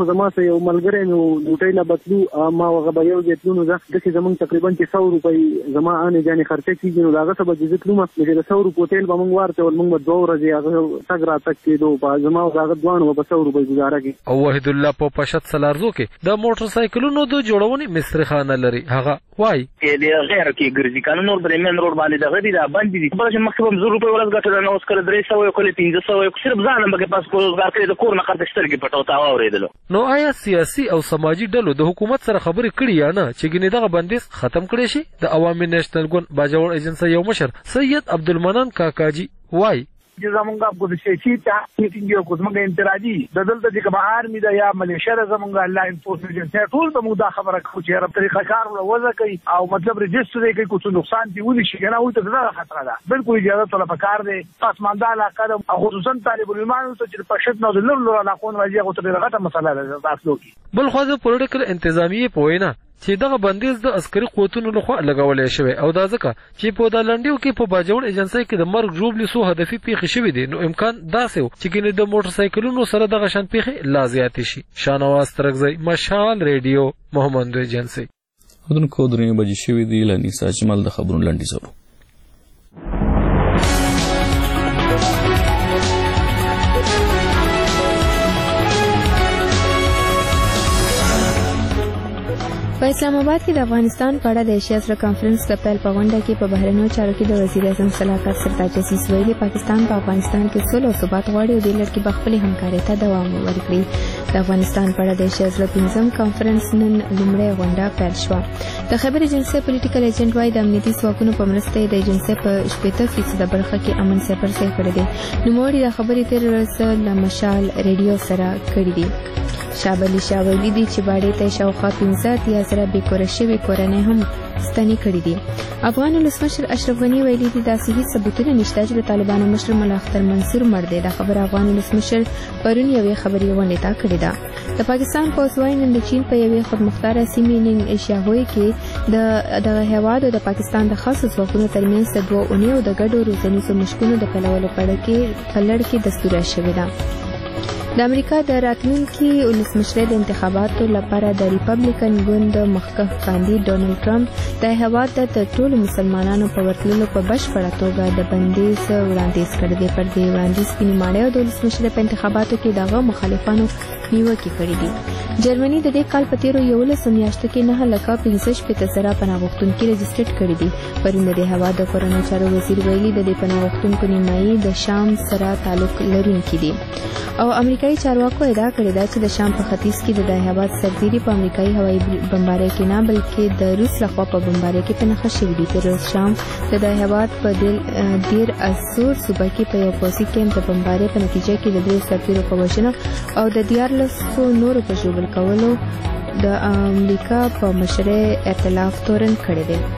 زما سره یو ملګری نو ډوټۍ لا بتلو ما هغه به یو ځتلو نو دغه زمونږ تقریبا 100 روپۍ زما انه ځانې خرڅه کیږي نو هغه څه به جزت لومه چې د 100 روپۍ تیل به موږ ورته ول موږ 2 ورځې هغه تګ را تک کېدو په زما هغه دوانو په 100 روپۍ گزاره کی او وحید الله په پشت سلارزو کې د موټر سایکلونو د جوړونې مصرخانه لري هغه وای چې غیر کې ګرځي قانون اور برمن روډ باندې دغه دي دا باندې دي بل چې مخکې 100 روپۍ ورځ ګټل نو اوس کله 300 یو کله 500 صرف ځان به پاس روزګار کوي د کور نه خرڅ سترګې پټو تا اوریدلو نو آیا سیاسي او سماجی ډلو د حکومت سره خبرې کړي یا نه چې ګنې دغه بندیز ختم کړي شي د عوامي نېشنل ګوند باجوړ ایجنسی یو مشر سید عبدالمنان کاکاجي وای چې زمونږ په سیاسي میټینګ یو کومه انتراجي د دلته چې کوم آرمي دا یا ملیشیا زمونږ الله انفورسمنت ټول په موږ دا خبره کوي چې رب طریقه کار ولا کوي او مطلب ريجستر کوي کوم نقصان دی ودی شي کنه وي ته دا خطر ده بالکل اجازه طلب کار دی پسمانده علاقه او خصوصا طالب العلمانو ته چې پښت نو د لور علاقون راځي او ته دغه مسله ده تاسو کې بل خو د پولیټیکل انتظامیه پوینه چې دغه بندیز د عسکري قوتونو لخوا لګولې شوی او دا ځکه چې په دالنډیو کې په باجوړ ایجنسی کې د مرګ ژوبلې سو هدفي پیښې شوې دي نو امکان داسې و چې ګینه د موټر سایکلونو سره دغه شان پیښې لا زیاتې شي. شانواز ترکزی مشال ریډیو محمد ایجنسی خودونکو درې بجې شوې دي لنی ساجمل د خبرونو لنډیز ورو په اسلام آباد کې د افغانستان په اړه د ایشیا سره کانفرنس د پیل په غونډه کې په بهرنیو چارو کې د وزیر اعظم صلاحکار سردار جسیس ویلي پاکستان په افغانستان کې سوله او ثبات غواړي او د لړ کې بخپلې همکارۍ ته دوام ورکړي. د افغانستان په اړه د ایشیا سره 5م کانفرنس نن لومړی غونډه پیل شوه. د خبر ایجنسی پولیټیکل ایجنټ وايي د امنیتي ځواکونو په مرسته د ایجنسی په 80% برخه کې امن صفر کړی دی. نوموړي د خبرې تیر ورځ له مشال ریډیو سره کړی دی. شابلی شاولی دي چې باندې ته شاوخوا 15 یا سره به کور شوی کورنۍ هم ستنی کړی دي. افغان ولسمشر اشرف غنی ویلي دي د صحیح ثبوتونه نشته چې د طالبانو مشر مولا اختر منصور مړ دی. دا خبر افغان ولسمشر پرون یوې خبري غونډه تا کړې ده. د پاکستان پولیس وايي نن د چین په یوې خودمختاره سیمې ننګ ایشیاهوي کې د هواد او د پاکستان د خاصو ځواکونو ترمنځ د دوه اونیو د ګډو روزنیزو مشکونو د پیلولو په لړ کې دستور شوی ده. د امریکا د راتلونکي ولسمشر د انتخاباتو لپاره د ریپبلیکن ګوند مخکښ کاندید ډونالد ټرمپ د هیواد د ټولو مسلمانانو په ورتللو په بشپړه توګه د بندیز وړاندیز کړی دی. پر دې وړاندیز کې نیماړی د ولسمشر په انتخاباتو کې دغه مخالفانو نیوکې کړې دي. جرمني د دې کال په تیرو 11 میاشتو کې 9,65,000 پناه غوښتونکي رجسټر کړي دي. پرون د هیواد د کورنۍ چارو وزیر ویلي د دې پناه غوښتونکو نیمایي د شام سره تعلق لرونکي دي. او امریکایي چارواکو ادعا کړې ده چې د شام په ختیځ کې د هیواد سرتیري په امریکایي هوایي بمبارۍ کې نه بلکې د روس لخوا په بمبارۍ کې پناه شوي دي. تر شام د هیواد په دیر ازور صوبه کې په یو پوځي کیمپ د بمبارۍ په نتیجه کې د 2 سرتیرو په وژنه او د 14 نورو په ژوبل کولو د امریکا په مشرۍ ائتلاف تورن کړی دی.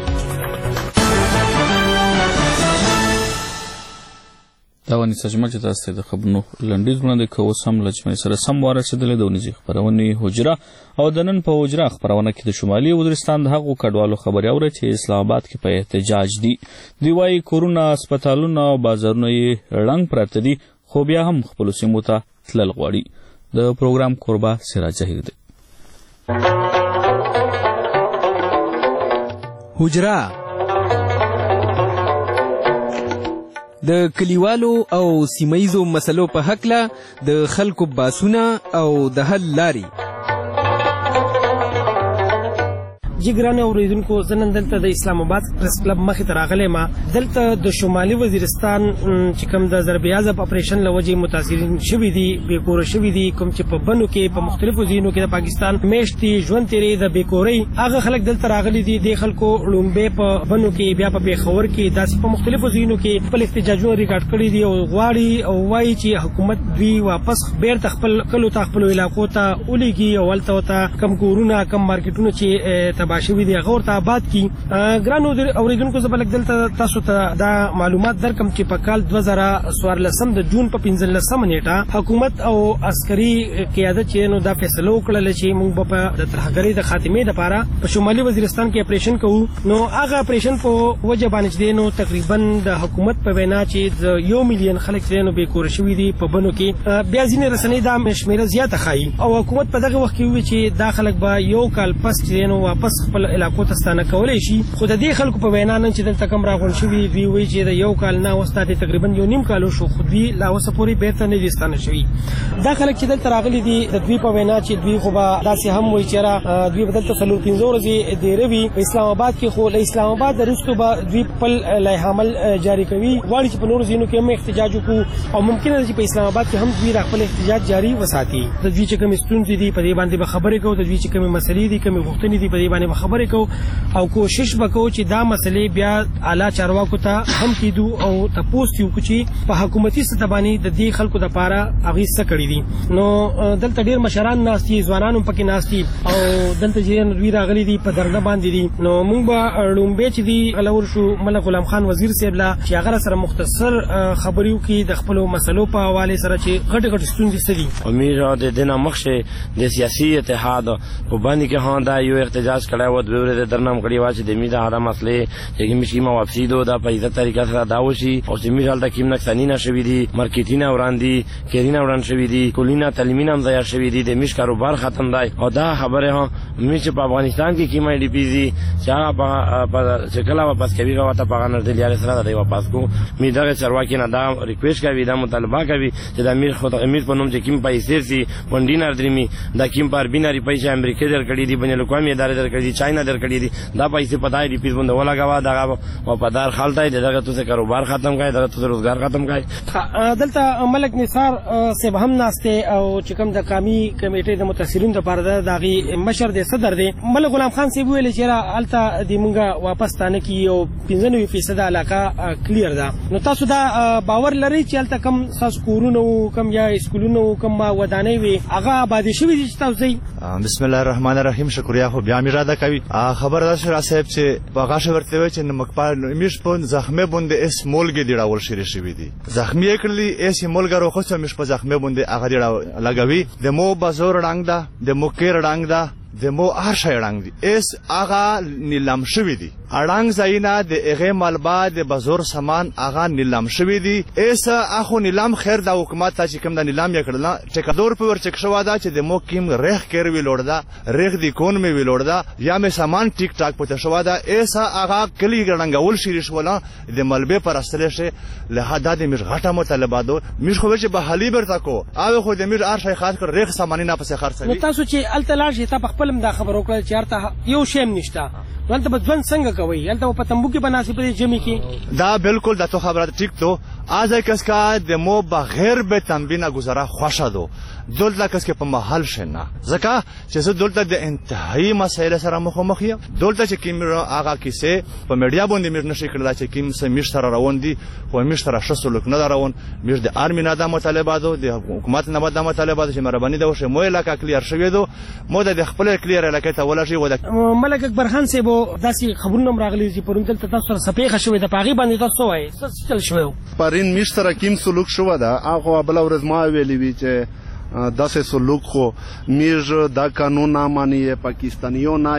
دا ونی سجمل چې تاسو ته د خبرونو لنډیز وړاندې کوو سم لچمن سره سم ورسېدلې د ونیزي خبرونه حجره او د نن په حجره خبرونه کې د شمالي وزیرستان د حقوقو کډوالو خبري اوري چې اسلام آباد کې په احتجاج دي. دی وايي کورونا هسپتالونه او بازارونه یې رنګ پراته دي خو بیا هم خپل سیمو ته تلل غواړي. د پروګرام قربا سراج جهیر دی. حجره د کلیوالو او سیمایزو مسلو په حقله د خلکو باسونه او د حل لاري. جګرانه اوریدونکو زنن دلته د اسلام آباد پریس کلب مخې ته راغلی ما دلته د شمالي وزیرستان چې کوم د ضرب عضب اپریشن لوجې متاثرین شوي دي بیکوره شوي دي کوم چې په بنو کې په مختلفو ځایونو کې د پاکستان میشتې ژوند تیرې د بیکورۍ هغه خلک دلته راغلي دي. د خلکو لومبې په بنو کې بیا په پیښور کې داسې په مختلفو ځایونو کې خپل احتجاجونه ریکارډ کړي دي او غواړي او وایي چې حکومت دوی واپس بیرته خپل کلو ته خپلو علاقو ته ولیږي او هلته ورته کم کورونه کم مارکیټونه چې تباه شوي دي هغه ورته آباد کی. ګرانو اوریدونکو زه بلک دلته تاسو ته دا معلومات درکم چې په کال 2014 د جون په 15 نیټه حکومت او عسکري قیادت چې نو دا فیصله وکړل چې موږ په د ترهګرۍ د خاتمې لپاره په شمالي وزیرستان کې اپریشن کوو. نو هغه اپریشن په وجه باندې چې نو تقریبا د حکومت په وینا چې 1 میلیون خلک چې نو بې کور شوي دي په بنو کې. بیا ځینې رسنۍ دا شمیره زیاته ښایي او حکومت په دغه وخت کې وی چې دا خلک به یو کال پس چې نو واپس خپل علاقو ته ستانه کولی شي. خو د دې خلکو په وینا نن چې دلته کم راغونډ شوي دوی وایي چې د یو کال نه اوس ته تقریبا 1.5 کال شو خو دوی لا اوسه پورې بیرته نه دي ستانه شوي. دا خلک چې دلته راغلي دي د دوی په وینا چې دوی خو به داسې هم وایي چې دوی به دلته 4-5 ورځې دیروي په اسلام آباد کې. خو له اسلام آباد وروسته به دوی خپل لایحه عمل جاري کوي غواړي چې په نورو ځایونو کې هم احتجاج وکړو او ممکن ده چې په اسلام آباد کې هم دوی خپل احتجاج جاري وساتي. د دوی چې کومې ستونزې دي په دې باندې به خبرې کوو، د دوی چې کومې مسلې دي کومې غوښتنې دي په دې باندې به خبرې کوو او کوشش به کوو چې دا مسلې بیا اعلی چارواکو ته هم کیدو او تپوس یو چې په حکومتي سطح باندې د دې خلکو د پاره هغه څه کړی دي. نو دلته ډیر مشران ناست دي، ځوانان هم پکې ناست دي او دلته چې دوی راغلي دي په درنه باندې دي. نو موږ به لومبې چې دي غلور شو ملک غلام خان وزیر صاحب لا چې هغه سره مختصر خبرې وکړي د خپل مسلو په حواله سره چې غټ غټ ستونزې سړي. امیر د دینه مخشه د سیاسي اتحاد په باندې کې هان دا یو احتجاج کړی و د ورته درنم کړی و چې د میده هغه مسلې چې مشي ما واپسی دو دا په عزت طریقه سره دا وشي او چې میډال د کیم نقصانی نشوي دي مارکیټینه وړاندې کیرینه وړاندې شوي دي کولینا تعلیمینه هم ضایع شوي دي د میش کاروبار ختم دی او دا خبره ها میش په افغانستان کې کیمه ډی پی زی چې په شکل واپس کوي غواته په غنر دي لري سره دی واپس کو میده چرواکي نه دا ریکویسټ کوي دا مطالبه کوي چې د امیر خود امیر په نوم چې کیم پیسې سي پندینر درمي دا کیم پر بیناري پیسې امریکا درکړي دي بین الاقوامي ادارې درکړي دي چاینا درکړي دي دا پیسې په دای ډی پی باندې ولګاوه دا او په دار خالتای دغه تو کاروبار ختم کړي دغه تو روزګار ختم کړي. دلته ملک نثار صاحب هم ناشته او چې کوم د قومي کمیټې د متأثرین لپاره دغه مشر دی صدر دی ملک غلام خان صاحب ویل چې الته د مونږه واپس تانه کی او 95% علاقه کلیر ده. نو تاسو دا باور لرئ چې الته کم ساس کورونو کم یا اسکولونو کم ودانې وي هغه آباد شوي دي چې تاسو بسم الله الرحمن الرحیم شکریا خو بیا می را ده کوي خبر ده سره صاحب چې باغه ورته وي چې مکپال میش په زخمه بونده اس مولګي دی راول شری شوی دي زخمی کړلی اس مولګرو خو چې مش په زخمه بونده هغه دی لګوي د مو بازور رنگ ده د مو کیر رنگ ده د مو هر شی رنگ دي اس هغه نیلام شوی دي اړنګ زینا د هغه مالبا د بازور سامان هغه نیلام شوی دي اس اخو نیلام خیر د حکومت ته چې کوم د نیلام یې کړل ټیکادور په ورچک شو دا چې د مو کیم ریخ کیر وی لوړ دا ریخ دی کون می وی لوړ دا یا می سامان ټیک ټاک پته شو دا اس هغه کلی رنگول شری شو لا د ملبه پر اصله شه له حدا د مش غټه مطالباتو مش خو چې به حلی برتا کو او خو د مش ار شي خاص کر ریخ سامان نه پسې خرڅوي. نو تاسو چې التلاش ته خپلم دا خبر وکړه چې ارته یو شیم نشته ولته بدون څنګه کوي الته په تنبو کې بناسي په جمی کې دا بالکل دا تو خبره ټیک تو از کس کا د مو بغیر به تنبینه گزاره خوښه دو دولت کس کې په محل شنه ځکه چې زه دولت د انتهایی مسایل سره مخامخ یم دولت چې کیم هغه کیسه په میډیا باندې مې نشي کړل چې کیم سه مش سره روان دي خو مش سره شسو لک نه روان مش د ارمی نه د مطالباتو د حکومت نه د مطالباتو چې مهرباني ده وشه مو علاقه کلیر شوی دو مو د خپل کلیر علاقه ته ولا شي ود ملک اکبر خان صاحب داسې خبرونه راغلي چې پرونتل تاسو سره سپېخه شوې د پاغي باندې تاسو وایي څه چل شوی پرین مش سره کیم سلوک شو دا هغه بل ورځ ما ویلی وی چې داسې سلوک خو میج دا قانون نه مانی پاکستانیو نه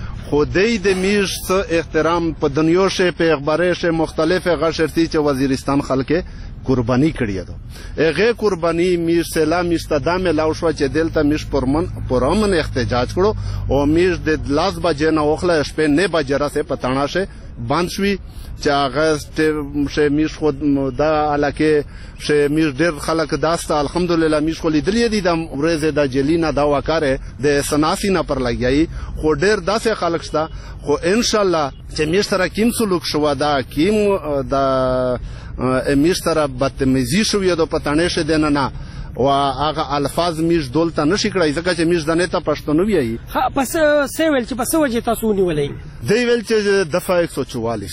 خودی د میج احترام په دنیا شه په اخبارې شه مختلفه غشرتی چې وزیرستان خلکه قربانی کړی ده هغه قربانی میر سلام استدام لاو شو چې دلته مش پرمن احتجاج کړو او میر د لاس بجې نه اوخله شپه نه بجې را سه پتاڼه شه باند شوی چې هغه شه میر خود دا علاقه شه میر ډیر خلک داسته الحمدلله میر خو لیدلې دي د ورځې د جلینا دا وکاره د سناسی نه پر لګیای خو ډیر داسې خلک شته خو ان شاء الله چې میر سره کیم سلوک شو دا کیم دا امیر سره بدتمیزی شوې د پټانې شه دنه نه او هغه الفاظ میش دولته نشي کړای ځکه چې میش دنه ته پښتون ویایي ها پس سیول چې پس وجه تاسو نیولې دی ویل چې دفعه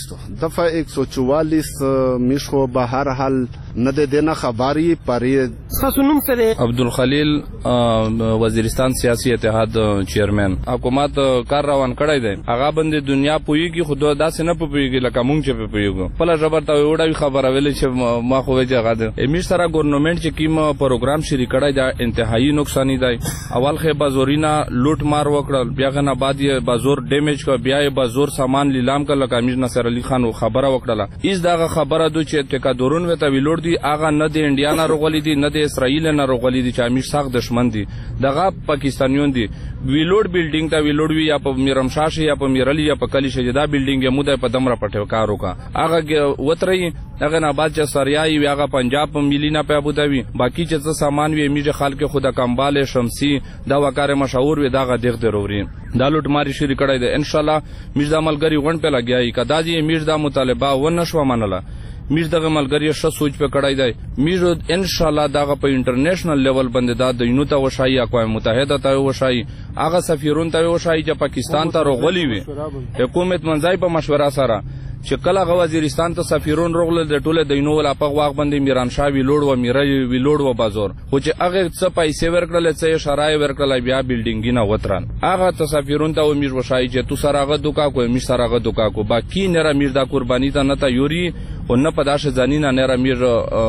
144 میش خو به هر حال نه د دنه خبري پرې تاسو نوم څه دی؟ عبدالخلیل وزیرستان سیاسي اتحاد چیرمن. حکومت کار روان کړی دی، هغه باندې دنیا پوهیږي، خو داسې نه پوهیږي لکه مونږ چې پوهیږو. خپله ژبه ته وړه خبره ویلې چې ما خو وایي چې هغه دی. امیر سره ګورنمنټ چې کوم پروګرام شروع کړی دا انتهایی نقصانی دی. اول خې بازورینه لوټ مار وکړل، بیا غنه بعد یې بازور ډیمیج کړ، بیا یې بازور سامان لیلام کړ. لکه امیر نصر علي خان خبره وکړه، ایز دغه خبره دو چې ټیکادورون وته ویلوړ دی، هغه نه د انډیا نه راغلي دي، نه د اسرائیل نه راغلي دي، چې امیر سخت دشمن دي، دغه پاکستانیون دي. ویلوړ بیلډینګ ته ویلوړ وی یا په میرمشاه شي یا په میرلی یا په کلی شي، دا بیلډینګ یې موده په دمره پټه کار وکا. هغه وتري هغه نه بعد چې سریای وی هغه پنجاب په ملینا په ابوظبي، باقی چې څه سامان وی میجه خلک خود کمباله شمسي دا وکاره مشهور وی داغه دیغ ضروري. دا لوټ ماری شروع کړی دی. ان شاء الله میج د عملګری غون په لګیای کدا دې میج دا مطالبه و نشو منله. میج دغه ملګری ښه سوچ په کړای دی. میج ان شاء الله دغه په انټرنیشنل لیول باندې دا د یونو ته وشای اقوام متحده ته وشای، هغه سفیرون ته وشای چې پاکستان ته راغلي وي. حکومت منځای په مشوره سره چې کله غو وزیرستان ته سفیرون روغله د ټوله دینو ولا په واغ باندې میران شاه ویلوړ و میرای ویلوړ و بازار، خو چې هغه څه پیسې ورکړل څه شرای ورکړل بیا بیلډینګ نه وتران. هغه ته سفیرون ته امیر وشای چې تو سره هغه دوکا کو امیر سره هغه دوکا کو، باقی نه امیر دا قربانی ته نه تا یوري او نه پداشه ځانینا نه امیر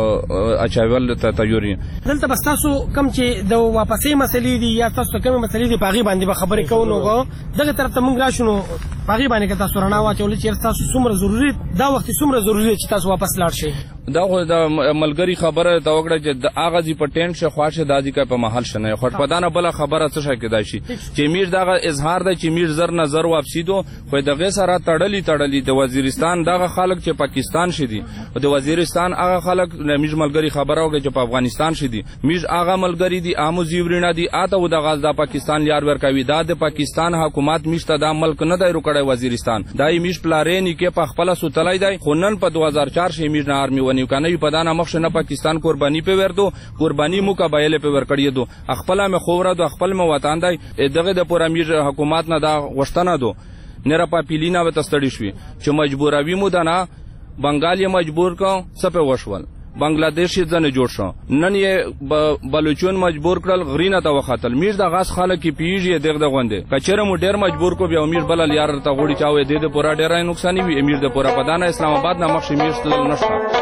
اچاول ته تیوري. دلته بس تاسو کم چې د واپسې مسلې دي یا تاسو کوم مسلې دي پاغي باندې به خبرې کوو، دغه طرف ته مونږ راشو پاغي باندې که تاسو رڼا واچول چې تاسو څومره ضروري دا وخت څومره ضروري چې تاسو واپس لاړ شئ. دا خو د ملګری خبره ته وکړه چې د هغه ځي په ټینټ شه خواشه دادی کا په محل شنه خو پدانه بل خبره څه شي کېدای شي چې میر دغه اظهار دی چې میر زر نظر واپسی دو خو دغه سره تړلی د وزیرستان دغه خلک چې پاکستان شدي او د وزیرستان هغه خلک میر ملګری خبره وکړه چې په افغانستان شدي. میر هغه ملګری دي امو زیورینه دي اته د غاز د پاکستان یار ورکوي. دا د پاکستان حکومت میشته د ملک نه دی روکړی وزیرستان دای میش پلارین کې په خپل سوتلای دی خو نن په 2004 شي میر نه آرمي ونیو کنه په دانه مخ نه پاکستان قرباني په وردو قرباني مو قبایل په ورکړی دو خپل مه خوره دو خپل مه وطن دی دغه د پور امیر حکومت نه دا غشتنه دو نه را پاپیلینا و تستړی شوی چې مجبوروي مو دنا بنگال یې مجبور کو سپه وشول بنگلاديش یې ځنه جوړ شو نن یې بلوچون مجبور کړل غرینه ته وختل میر د غاس خلک پیږي دغه غونډه کچره مو ډیر مجبور کو بیا امیر بل یار ته غوړي چاوي د پورا ډیر نقصان وي امیر د پورا پدانه اسلام آباد نه مخ میر ستل نشته.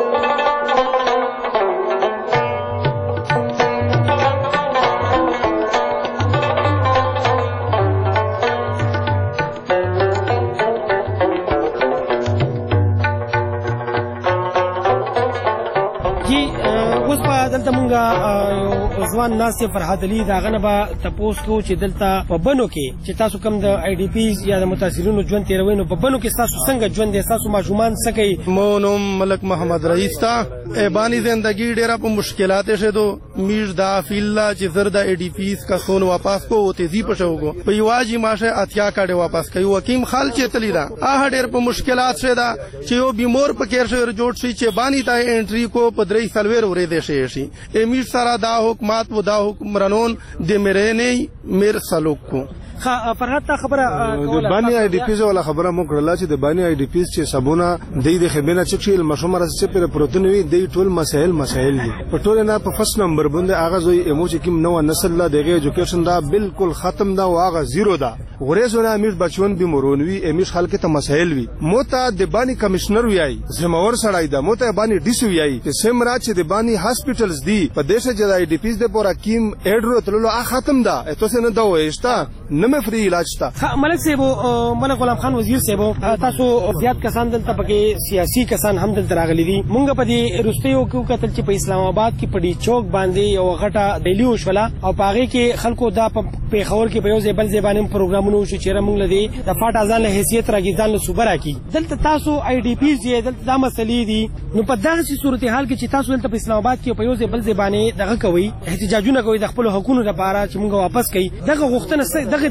دلته مونږه ځوان ناصر فرحات علي دا غنه به تاسو کو چې دلته په بنو کې چې تاسو کوم د آی ډي پیز یا د متاثرینو ژوند تیروي نو په بنو کې تاسو څنګه ژوند دي تاسو ماشومان سکی مونم ملک محمد رئیس تا ایبانی زندگی ډیره په مشکلات شه دو میر دا فیلا چې زرد آی ډي پیز کا سون واپس کو تیزی پښوګو په یواجی ماشه اتیا کاډه واپس کوي وکیم خال چې تلی دا اه ډیر په مشکلات شه دا چې یو بیمور په کیر شه جوړ شي چې بانی تا انټری کو په درې سلویر ورې دي شي امیر سره دا حکومت و دا حکمرانون د مرینې میر سلوک کو فرحت خبره د بانی آی ډي پیز ولا خبره مو کړله چې د بانی آی ډي پیز چې سبونه د خبرونه چې شیل مشوره چې پر پروتنوي د ټول مسائل دي په ټول نه په فرست نمبر باندې هغه زوی ایمو چې کوم نو نسل لا دغه ایجوکیشن دا بالکل ختم دا او هغه زیرو دا غریزونه امیر بچون به مورونوي امیر خلک ته مسائل وي موته د بانی کمشنر ویای زمور سړای دا موته بانی ډیس ویای چې سمرا چې د بانی هاسپټلز دي په دیشه چې د آی ډي پیز د پورا کیم اډرو تللو ختم دا اته نه دا وېستا نه فری علاج تا ملک صاحب ملک غلام خان وزیر صاحب تاسو زیات کسان دلته پکې سیاسي کسان هم دلته راغلي دي مونږ په دې رستیو کې کتل چې په اسلام آباد کې پډي چوک باندې یو غټه ډیلی وشوله او پاغه کې خلکو دا په پیښور کې په یو ځای بل ځای باندې پروګرامونه وشو چې موږ لدی د فاټ اذان له حیثیت راګی ځان له صوبه راکی دلته تاسو آی ډي پیز یې دلته دا مسلې دي نو په دغه صورتحال کې چې تاسو دلته په اسلام آباد کې په یو ځای بل ځای باندې دغه کوي احتجاجونه کوي د خپل حقوقو لپاره چې موږ واپس کړي دغه غوښتنه دغه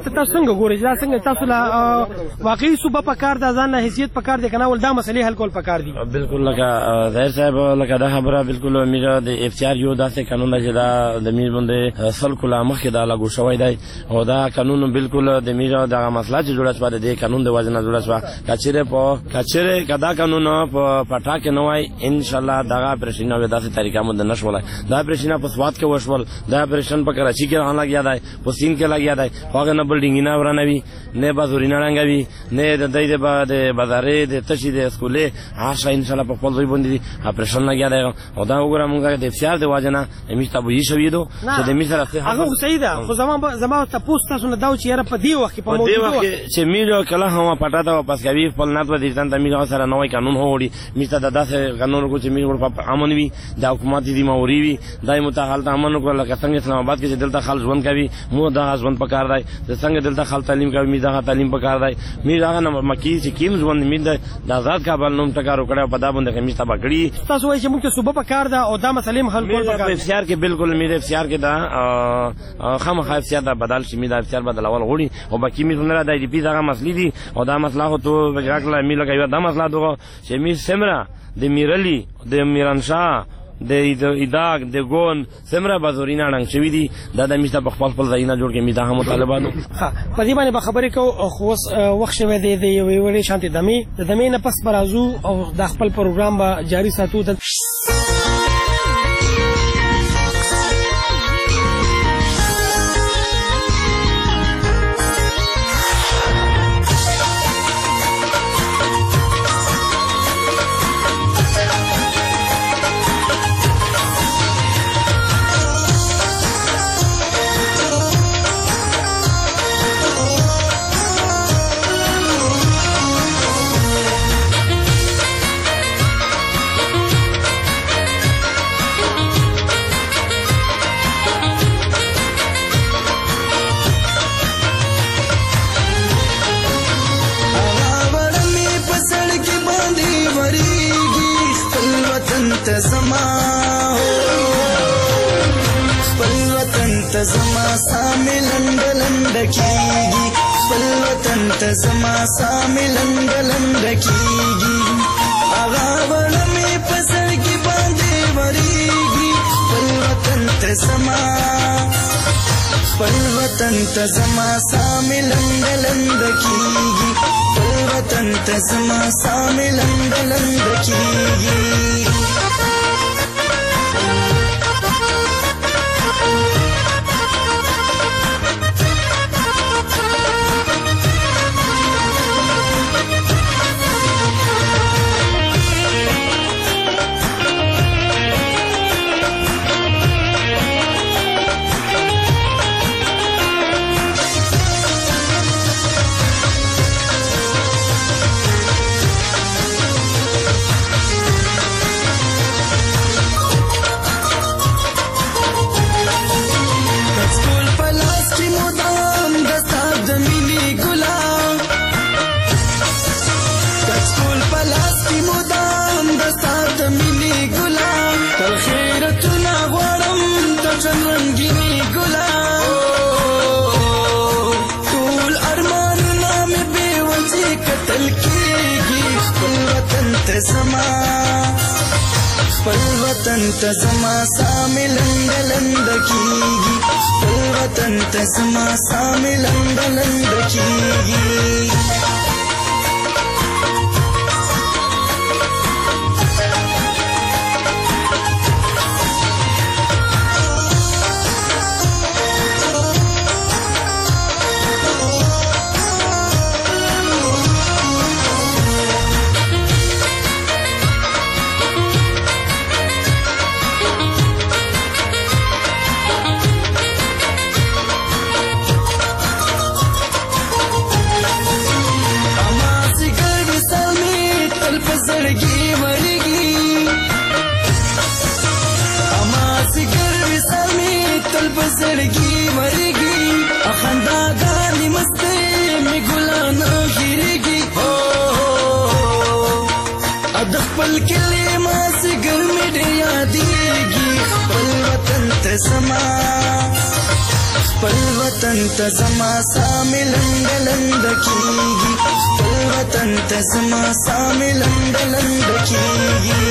ته تاسو څنګه ګورئ دا څنګه تاسو لا واقعي صوبه پکار د ځان حیثیت پکار دی کنه ول دا مسلې حل کول پکار دي بالکل لکه ظاهر صاحب لکه دا خبره بالکل میرا د افتیار یو داسې قانون دی چې دا د میر باندې خلکو لا مخکې دا لاګو شوی دی او دا قانون بالکل د میرا دغه مسله چې جوړه شوه د قانون د وجه نه جوړه شوه کچېره کدا قانون په پټا کې نه وای ان شاء الله دغه اپریشن او داسې طریقه مونږ نشول دا اپریشن په سواد کې وشول دا اپریشن په کراچي کې روان لګیا دی په سین کې لګیا دی هغه نه بلډینګ نه ورانوي نه بازورینه رنګوي نه د دې د بازارې د تشي د سکولې عاشه ان شاء الله په خپل ځای باندې اپریشن لګیا دی او دا وګوره مونږه د افتیار د وجه نه میسته به یې شوی دو چې د میسره هغه صحیح ده خو زما تاسو تاسو نه دا چې یاره په دې وخت کې په موجوده وخت چې میرو کله هم پټا ته واپس کوي خپل نه د ځان د میرو سره نوې قانون هوړي میسته د داسې قانون کو چې میرو په امن وي د حکومت دي موري وي دای متحال امن کو لکه څنګه اسلام آباد کې دلته خلک ژوند کوي مو دا ژوند پکار دی څنګه دلته خلک تعلیم کوي می دا تعلیم پکار دی می دا نه مکی چې کیم ژوند می د آزاد کابل نوم ټکارو کړه په دا باندې می تبا کړی تاسو وایئ چې موږ ته صوبه پکار ده او دا مسلې حل کول پکار دی اختیار کې بالکل می د اختیار کې دا خامخا اختیار دا بدل شي می دا اختیار بدلول غوړي او باقي می نه دا دی دا مسلې دي او دا مسله خو ته وګړه می لګي دا مسله دوه چې می سمرا د میرلی د میرانشاه د ایداګ د ګون سمرا بازورینا نن شوی دي دا د میسته په خپل ځایونه جوړ کې می دا هم طالبانو په دې باندې خبرې کو خو وخت شوه دی ویوري شانتي دمي نه پس برازو او د خپل پروګرام به جاری ساتو زما سامي لند لند کیږي خپل وطن ته زما سامي لند لند کیږي هغه ولمې پسر کې باندې وریږي خپل وطن ته زما سامي لند لند کیږي خپل وطن ته زما سامي لند لند کیږي خپل وطن ته زما سامي لند لند کیږي خپل وطن ته زما سامي لند لند کیږي خپل وطن ته زما سامي لنډ لنډ کیږي خپل وطن ته زما سامي لنډ لنډ کیږي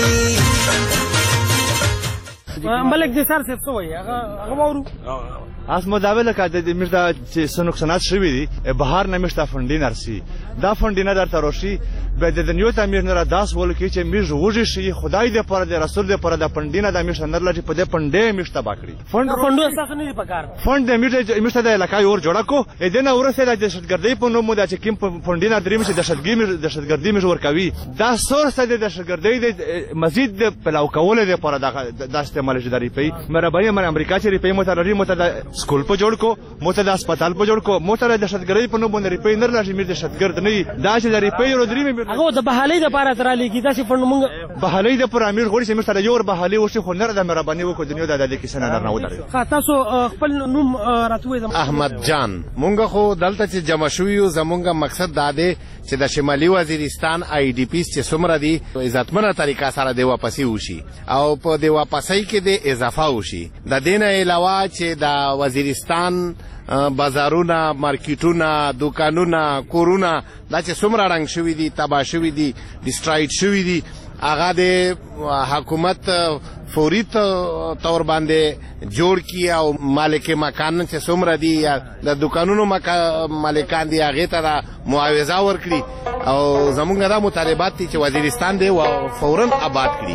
ملک د سر څه وایي هغه وورو اس مداوله کا د مردا چې سنوکسنات شوی دي بهر نمشتا فندینر سي دا فندینر در تروشي به د دنیو تعمیر نه را داس ول کی چې میژ وږي شي خدای دې پر د رسول دې پر د فندینر د میشن نه لټي په دې فندې میشتا باکړي فندو څخه نه پکار فند د میشتا د علاقې اور جوړه کو اې دنه ورسه د دهشتګردۍ په نوم د چې کوم فندینر دریم چې دهشتګردۍ میژ ورکوي دا سورس د دهشتګردۍ د مزید د پلاو کول د پر د استعمال جداري پي مهرباني من امریکا چې ریپي مترری متد स्कूल पे जोड़ को मोता दा अस्पताल पे जोड़ को मोता दा दहशतगर्दी पर नो बंद रिपे नर लाशी मिर दहशतगर्द नहीं दाश दा रिपे रोदरी में अगो द बहाली द पारा तराली की दासी फंड मंग बहाली द पर अमीर गोड़ी से मिर सारा जोर बहाली वो से खुनर दा मेरा बनी वो को दुनिया दा किसी ना ना उधर تاسو خپل نوم راتوي احمد جان مونږ خو دلته چې جمع شویو زمونږ مقصد دا دی چې د شمالي وزیرستان آی ډی پیس چې څومره دي عزتمنه طریقه سره دی واپسی وشي او په دی واپسی کې د اضافه وشي د دینه علاوه چې د وزیرستان بازارونه مارکیټونه دکانونه کورونه دا چې څومره رنګ شوي دي تباه شوي دي ډسټرایډ شوي دي هغه د حکومت فوري طور باندې جوړ کی او مالک مکان چې څومره دي یا د دکانونو مالکان دي هغه ته معاوضه ورکړي او زمونږ دا مطالبات دي چې وزیرستان دی فورا آباد کړي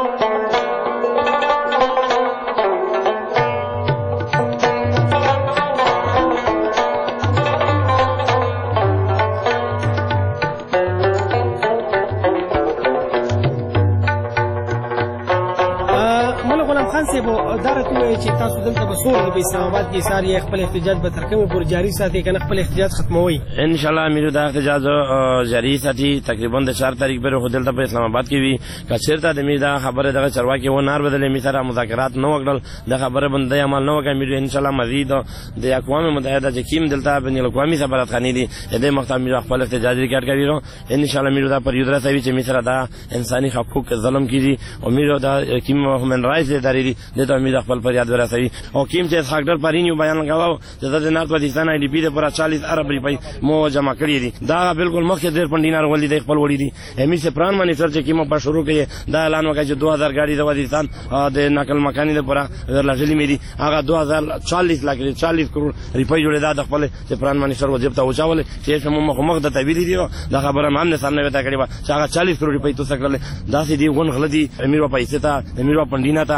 چې تاسو دلته به سور د اسلام آباد کې ساری خپل احتجاج به تر کومه پورې جاری ساتي کنه خپل احتجاج ختموي ان شاء الله میرو دا احتجاج جاری ساتي تقریبا د 4 تاریخ پر خو دلته په اسلام آباد کې وی کچیرته د میدا خبره دغه چرواکي و نار بدلې می سره مذاکرات نه وکړل د خبره بندي عمل نه وکړ میرو ان شاء الله مزید د اقوام متحده چې کیم دلته بین الاقوامي سفارت خانه دي د مختار میرو خپل احتجاج ریکارډ کوي ان شاء الله میرو دا پر یو درسوي چې می سره دا انساني حقوق ظلم کیږي او میرو دا کیم هومن رائټس ادارې دي د امید خپل فریاد ورسوي او کیم چې خاکډر پرینیو بیان غواو چې د نارت پاکستان آی ډی پی د پر 40 ارب روپۍ مو جمع کړی دي دا بالکل مخکې ډېر پندینار ولې د خپل وړي دي امی سے پران باندې سر چې کیم په شروع کې دا اعلان وکړ چې 2000 غاډي د وزیرستان د نقل مکانی د پر لازمي مې دي هغه 2040 لک 40 کروڑ روپۍ جوړه دا د خپل چې پران باندې سر وجب ته وچاول چې سم مخ د تویل دي دا خبره هم نه سامنے وتا کړی چې هغه 40 کروڑ روپۍ تو سکل دا سي دی غون غلطي امیر په پیسې ته امیر په پندینا ته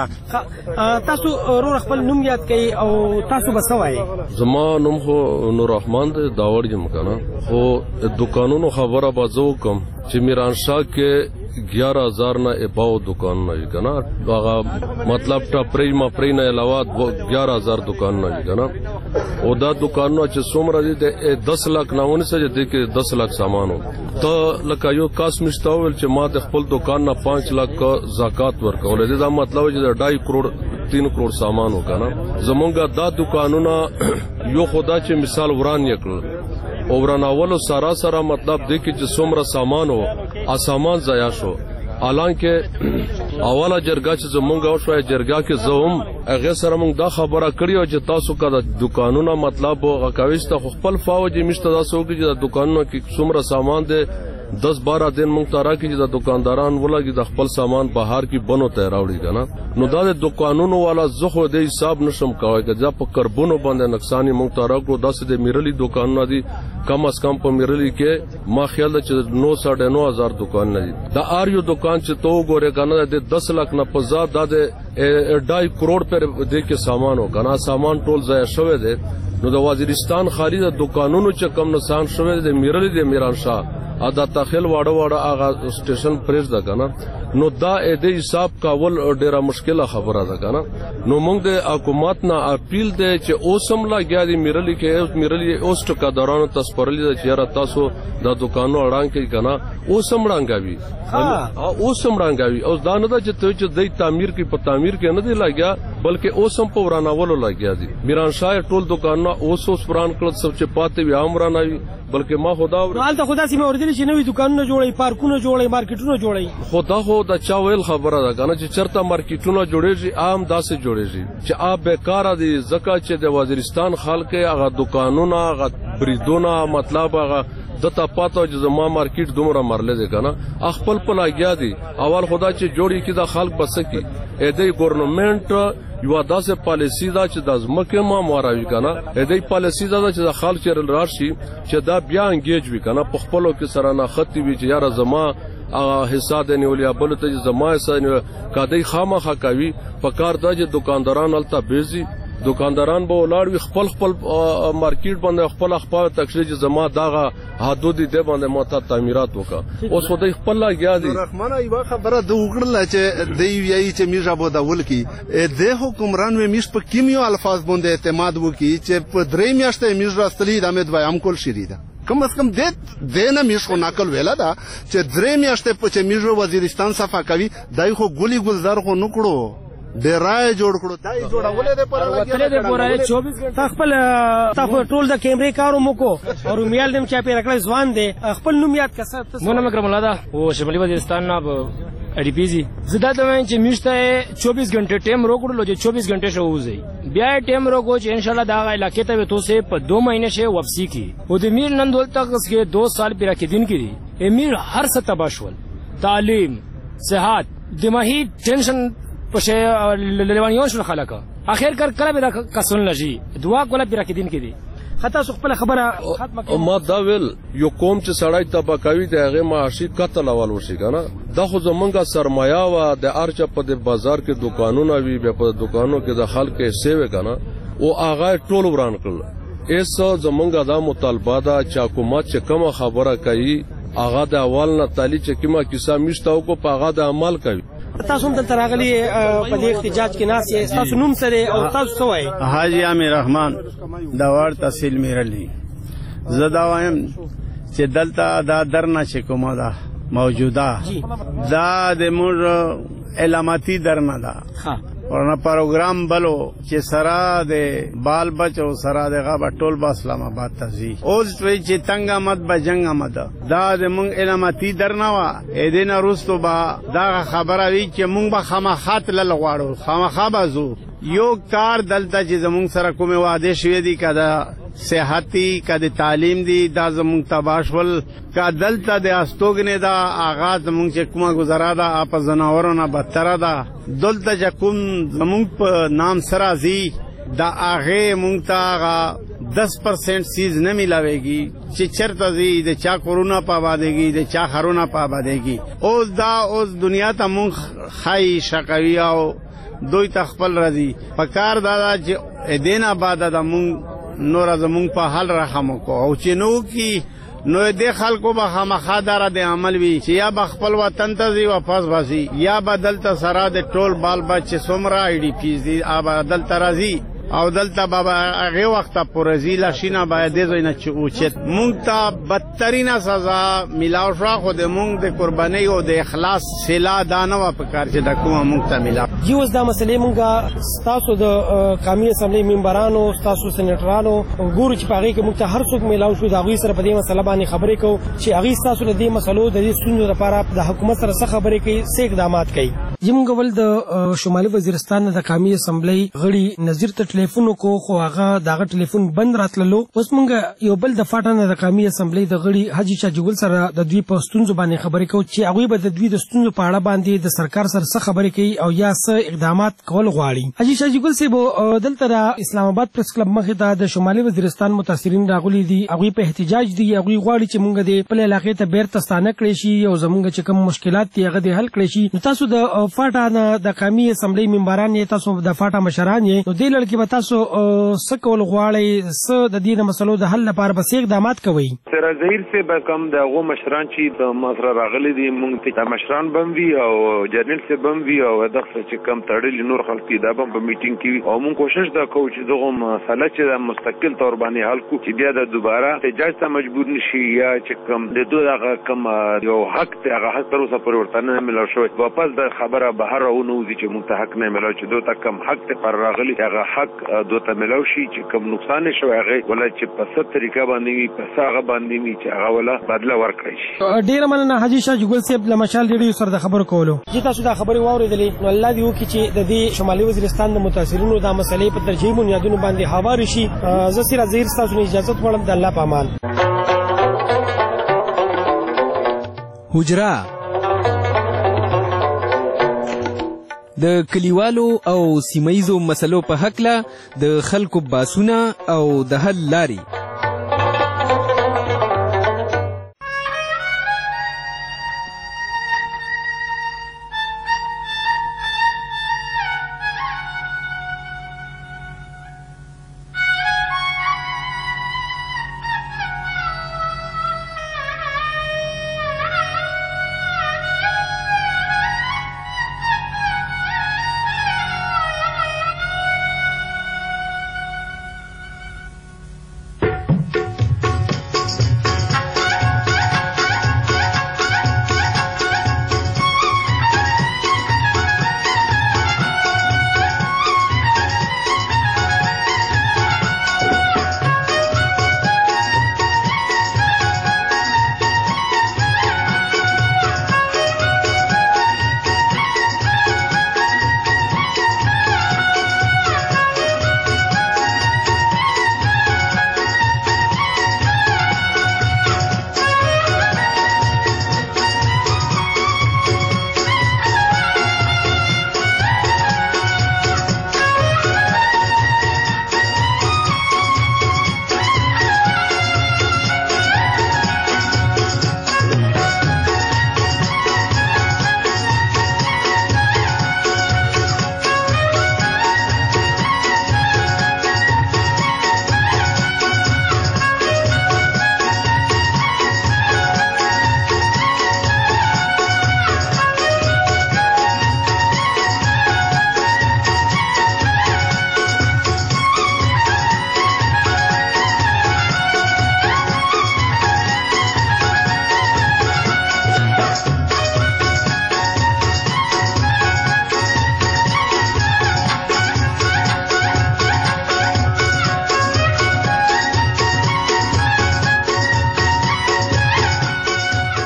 تاسو رو خپل نوم یاد کړئ او تاسو به سوای زما نوم خو نور رحمان دی داوړ یم کنه خو دکانونو خبره بازو کوم چې میران شاه کې 11000 نه اباو دکان نه کنه هغه مطلب ټپری ما پرې نه علاوه 11000 دکان نه کنه او دا دکانونه چې څومره دي 10 لک نه ونه سره دي کې 10 لک سامانو ته لکه یو کاس مشتاول چې ما د خپل دکان نه 5 لک زکات ورکول دي دا مطلب چې 2.5 کروڑ 3 کروڑ سامان وکنه زمونږه دا دکانونه یو خدا چې مثال وران یکل او وراناولو سارا سارا مطلب دی کې چې څومره سامان او سامان ضایع شو حالانکه اوله جرګه چې زمونږه او شوې جرګه کې زوم هغه سره مونږ دا خبره کړی او چې تاسو کده دکانونه مطلب غکاويسته خپل فوج مشته تاسو کې چې دکانونو کې څومره سامان دی 10-12 दिन مونږ ته راکې چې د دکانداران ولګي د خپل سامان بهر کې بنو ته راوړي کنه نو دا د دکانونو والا زخه د حساب نشم کوي چې په کربونو باندې نقصان مونږ ته راکړو داسې د میرلی دکانونه دي کم از کم په میرلی کې ما خیال چې 9-9.5 دکان نه دي دا ار یو دکان چې تو ګوره کنه د 10 لک نه پزاد د 2.5 کروڑ پر د کې سامان و کنه سامان ټول ضایع شوی دی نو د وزیرستان خارج د دکانونو چې کم نقصان شوی دی میرلی د میران شاه ادا تخیل واړه هغه سټیشن پریز ده کنه نو دا د حساب کول ډیره مشکله خبره ده کنه نو موږ د حکومت نه اپیل ده چې اوسم لا غاډي میرلی کې میرلی اوست کډارانو تاسپرلی ده چې را تاسو د دکانو اړان کې کنه اوسم رانګاوي اوسم رانګاوي او دا نه ده چې ته چې د تعمیر کې په تعمیر کې نه دی لاګیا بلکې اوس هم په ورانولو لګیا دي. میرانشاه ټول دکانونه اوس وران کړل، څه چې پاتې وي هم ورانوي. بلکې ما خدا حالته خدا سیمه اوردل چې نوې دکانونه جوړي، پارکونه جوړي، مارکیټونه جوړي. خدا خو د چا ویل خبره ده کنه چې چرته مارکیټونه جوړيږي عام داسې جوړيږي چې آب بیکاره دي، ځکه چې د وزیرستان خلک هغه دکانونه هغه بریدونه مطلب هغه دته پاتو چې زما مارکیټ دومره مرلې ده کنه خپل پلاګیا دي. اول خدا چې جوړي کې د خلک بسکی اې د ګورنمنت یو داسې پالیسی دا چې د ځمکې ما مراوي کنه اې د پالیسی دا چې د خلک چرل راشي چې دا بیا انګیج وي کنه په خپلو کې سره نه خطي وي چې یاره زما حصہ د نیولیا بل ته زما حصہ کادی خامخه کوي په کار دا چې دکانداران الته بیزي، دکانداران به ولاړ وي خپل مارکیټ باندې خپل تکشیر چې زما دغه حدود دي باندې ماته تعمیرات وکړه. اوس خدای خپل لاګیا دي. رحمانه یو خبره د وګړل چې دی ویي چې میرا بودا ولکی د حکمران و میش په کیمیو الفاظ باندې اعتماد وکي چې په درې میاشتې میز راستلی د امید وای کول شریده کم از کم د نه میش خو نقل ویلا دا چې درې میاشتې په چې میز وزیرستان صفه کوي دای خو ګولي ګلزار خو نکړو ډیرای جوړ کړو دای جوړولې د پر وتلې د پورای 24 غنټه خپل تاسو ټول د کیمرې کارو مکو او میال دم چا په رکړې ځوان دي خپل نوم یاد کسه مونږ مکرم الله دا او شمالي وزیرستان نه اډیپیزي زدا د وین چې میشته 24 غنټه ټیم روکړو چې 24 غنټه شو وځي بیا ټیم روکو چې ان شاء الله دا علاقې ته تو سه په 2 مہینے شه واپسی کی او د میر نن دول تک کې 2 سال پیرا کې دن کی امیر هر څه تباشول تعلیم صحت دماغی ټینشن پښه لوانیون شو خلک اخر کله به کسن لږی دعا کوله پیرا کې دن کې دي خطا سو خپل خبره ختمه ما دا ویل یو قوم چې سړی تباکوي د هغه معاشي قتل اول وشي کنه دا خو زمونږه سرمایا وا د ارچ په د بازار کې دکانونه وی په دکانو کې د خلک سیوه کنه او هغه ټول وران کړل. ایسو زمونږه دا مطالبه دا چې حکومت چې کوم خبره کوي هغه د اول نه تالی چې کومه کیسه میشتاو کو په هغه د عمل کوي. تاسو هم دلته راغلي په دې احتجاج کې ناس یې تاسو نوم سره او تاسو څه وایي؟ حاجی امیر رحمان داور تحصیل میرلی زدا وایم چې دلته دا درنه چې کومه ده موجوده دا د موږ علامتي درنه ده ورنه پروګرام بلو چې سره د بال بچو سره د غا ټول با اسلام آباد تزي اوس وی چې تنگ آمد به جنگ آمد دا د مونږ علامتي درنه وا اې دین روستو با دا خبره وی چې مونږ به خامخات لل غواړو خامخا بازو یو کار دلته چې زمونږ سره کومه وعده شوې دي کدا صحتي کده تعلیم دی دا زمونږ تباشول کا دلته د استوګنه دا آغاز زمونږ چې کومه گزارا دا اپ زناورونه بدتر دا دلته چې کوم زمونږ په نام سره زی دا هغه مونږ ته 10% سیز نه ملاويږي چې چرته زی د چا کورونا پابادګي د چا خرونا پابادګي اوس دا اوس دنیا ته مونږ خای شقوی او دوی تخپل رضی پکار دادا چې دین آباد د مونږ نور زمونږ په حال رحم کو او چې نو کی نو د خلکو به خامخا دار د عمل وی چې یا بخپل وطن ته زی واپس باسي یا بدل ته سره د ټول بال بچ سومرا ای ډی پی زی بدل ترازی او دلته بابا هغه وخت پر زیلا شینه باید د زینه چې اوچت مونږ ته بدترینه سزا ملاو شو خو د مونږ د قرباني او د اخلاص سلا دانه په کار چې د کومه مونږ ته ملا یو دا مسلې مونږه تاسو د قومي اسمبلی ممبرانو تاسو سېنیټرانو ګورو چې پاره کې مونږ ته هر څوک ملاو شو دا غوي سره په دې مسله باندې خبرې کو چې هغه تاسو د دې مسلو د دې ستونزو لپاره د حکومت سره څه خبرې کوي څه اقدامات کوي. زموږ ول د شمالي وزیرستان د قومي اسمبلی غړي نظیر ته ټلیفون کو خو هغه دغه ټلیفون بند راتللو اوس مونږ یو بل د فاټانه د قومي اسمبلی د غړي حاجی شاجول سره د دوی په ستونزو باندې خبرې کوي چې هغه به د دوی د ستونزو په اړه باندې د سرکار سره څه خبرې کوي او یا څه اقدامات کول غواړي. حاجی شاجول سه دلته د اسلام آباد پریس کلب مخې ته د شمالي وزیرستان متاثرین راغلي دي هغه په احتجاج دي هغه غواړي چې مونږ د خپل علاقې ته بیرته ستانه کړی شي او زمونږ چې کوم مشکلات دي هغه د حل کړی شي. تاسو د فاټانه د قومي اسمبلی ممبران یې تاسو د فاټا مشران یې نو د لړ کې به تاسو سکول غواړي س د دې مسلو د حل لپاره به څه اقدامات کوي؟ سره ظاهر سے به کم د غو مشران چې د مصر راغلي دي مونږ ته مشران بموي او جرنل سے بموي او دغه چې کم تړلي نور خلک دا په میټینګ کې او مونږ کوشش دا کوو چې دغه مسله چې مستقل تور باندې حل کو چې بیا د دوباره احتجاج ته مجبور نشي یا چې کم د دوه کم یو حق ته هغه حق تر اوسه پرورتنه ملو شو واپس د خبر خبره بهر ونوځي چې موږ ته حق نه ملو چې دوی ته کم حق ته پر راغلي هغه حق دوی ته ملو شي چې کم نقصان شوی هغه ولا چې په ست طریقه باندې وي په هغه باندې وي چې هغه ولا بدله ورکړي شي. ډیر مننه حاجی شاه جګل صاحب له مشال ډیډیو سره د خبرو کولو. چې تاسو دا خبرې واورېدلې نو الله دې وکړي چې د دې شمالي وزیرستان د متاثرینو دا مسلې په ترجیحي بنیادونو باندې هوار شي. زه سیرا زهیر تاسو نه اجازه غواړم د الله په امان. حجره د کلیوالو او سیمایزو مسلو په حق له د خلکو باسونه او د حل لاري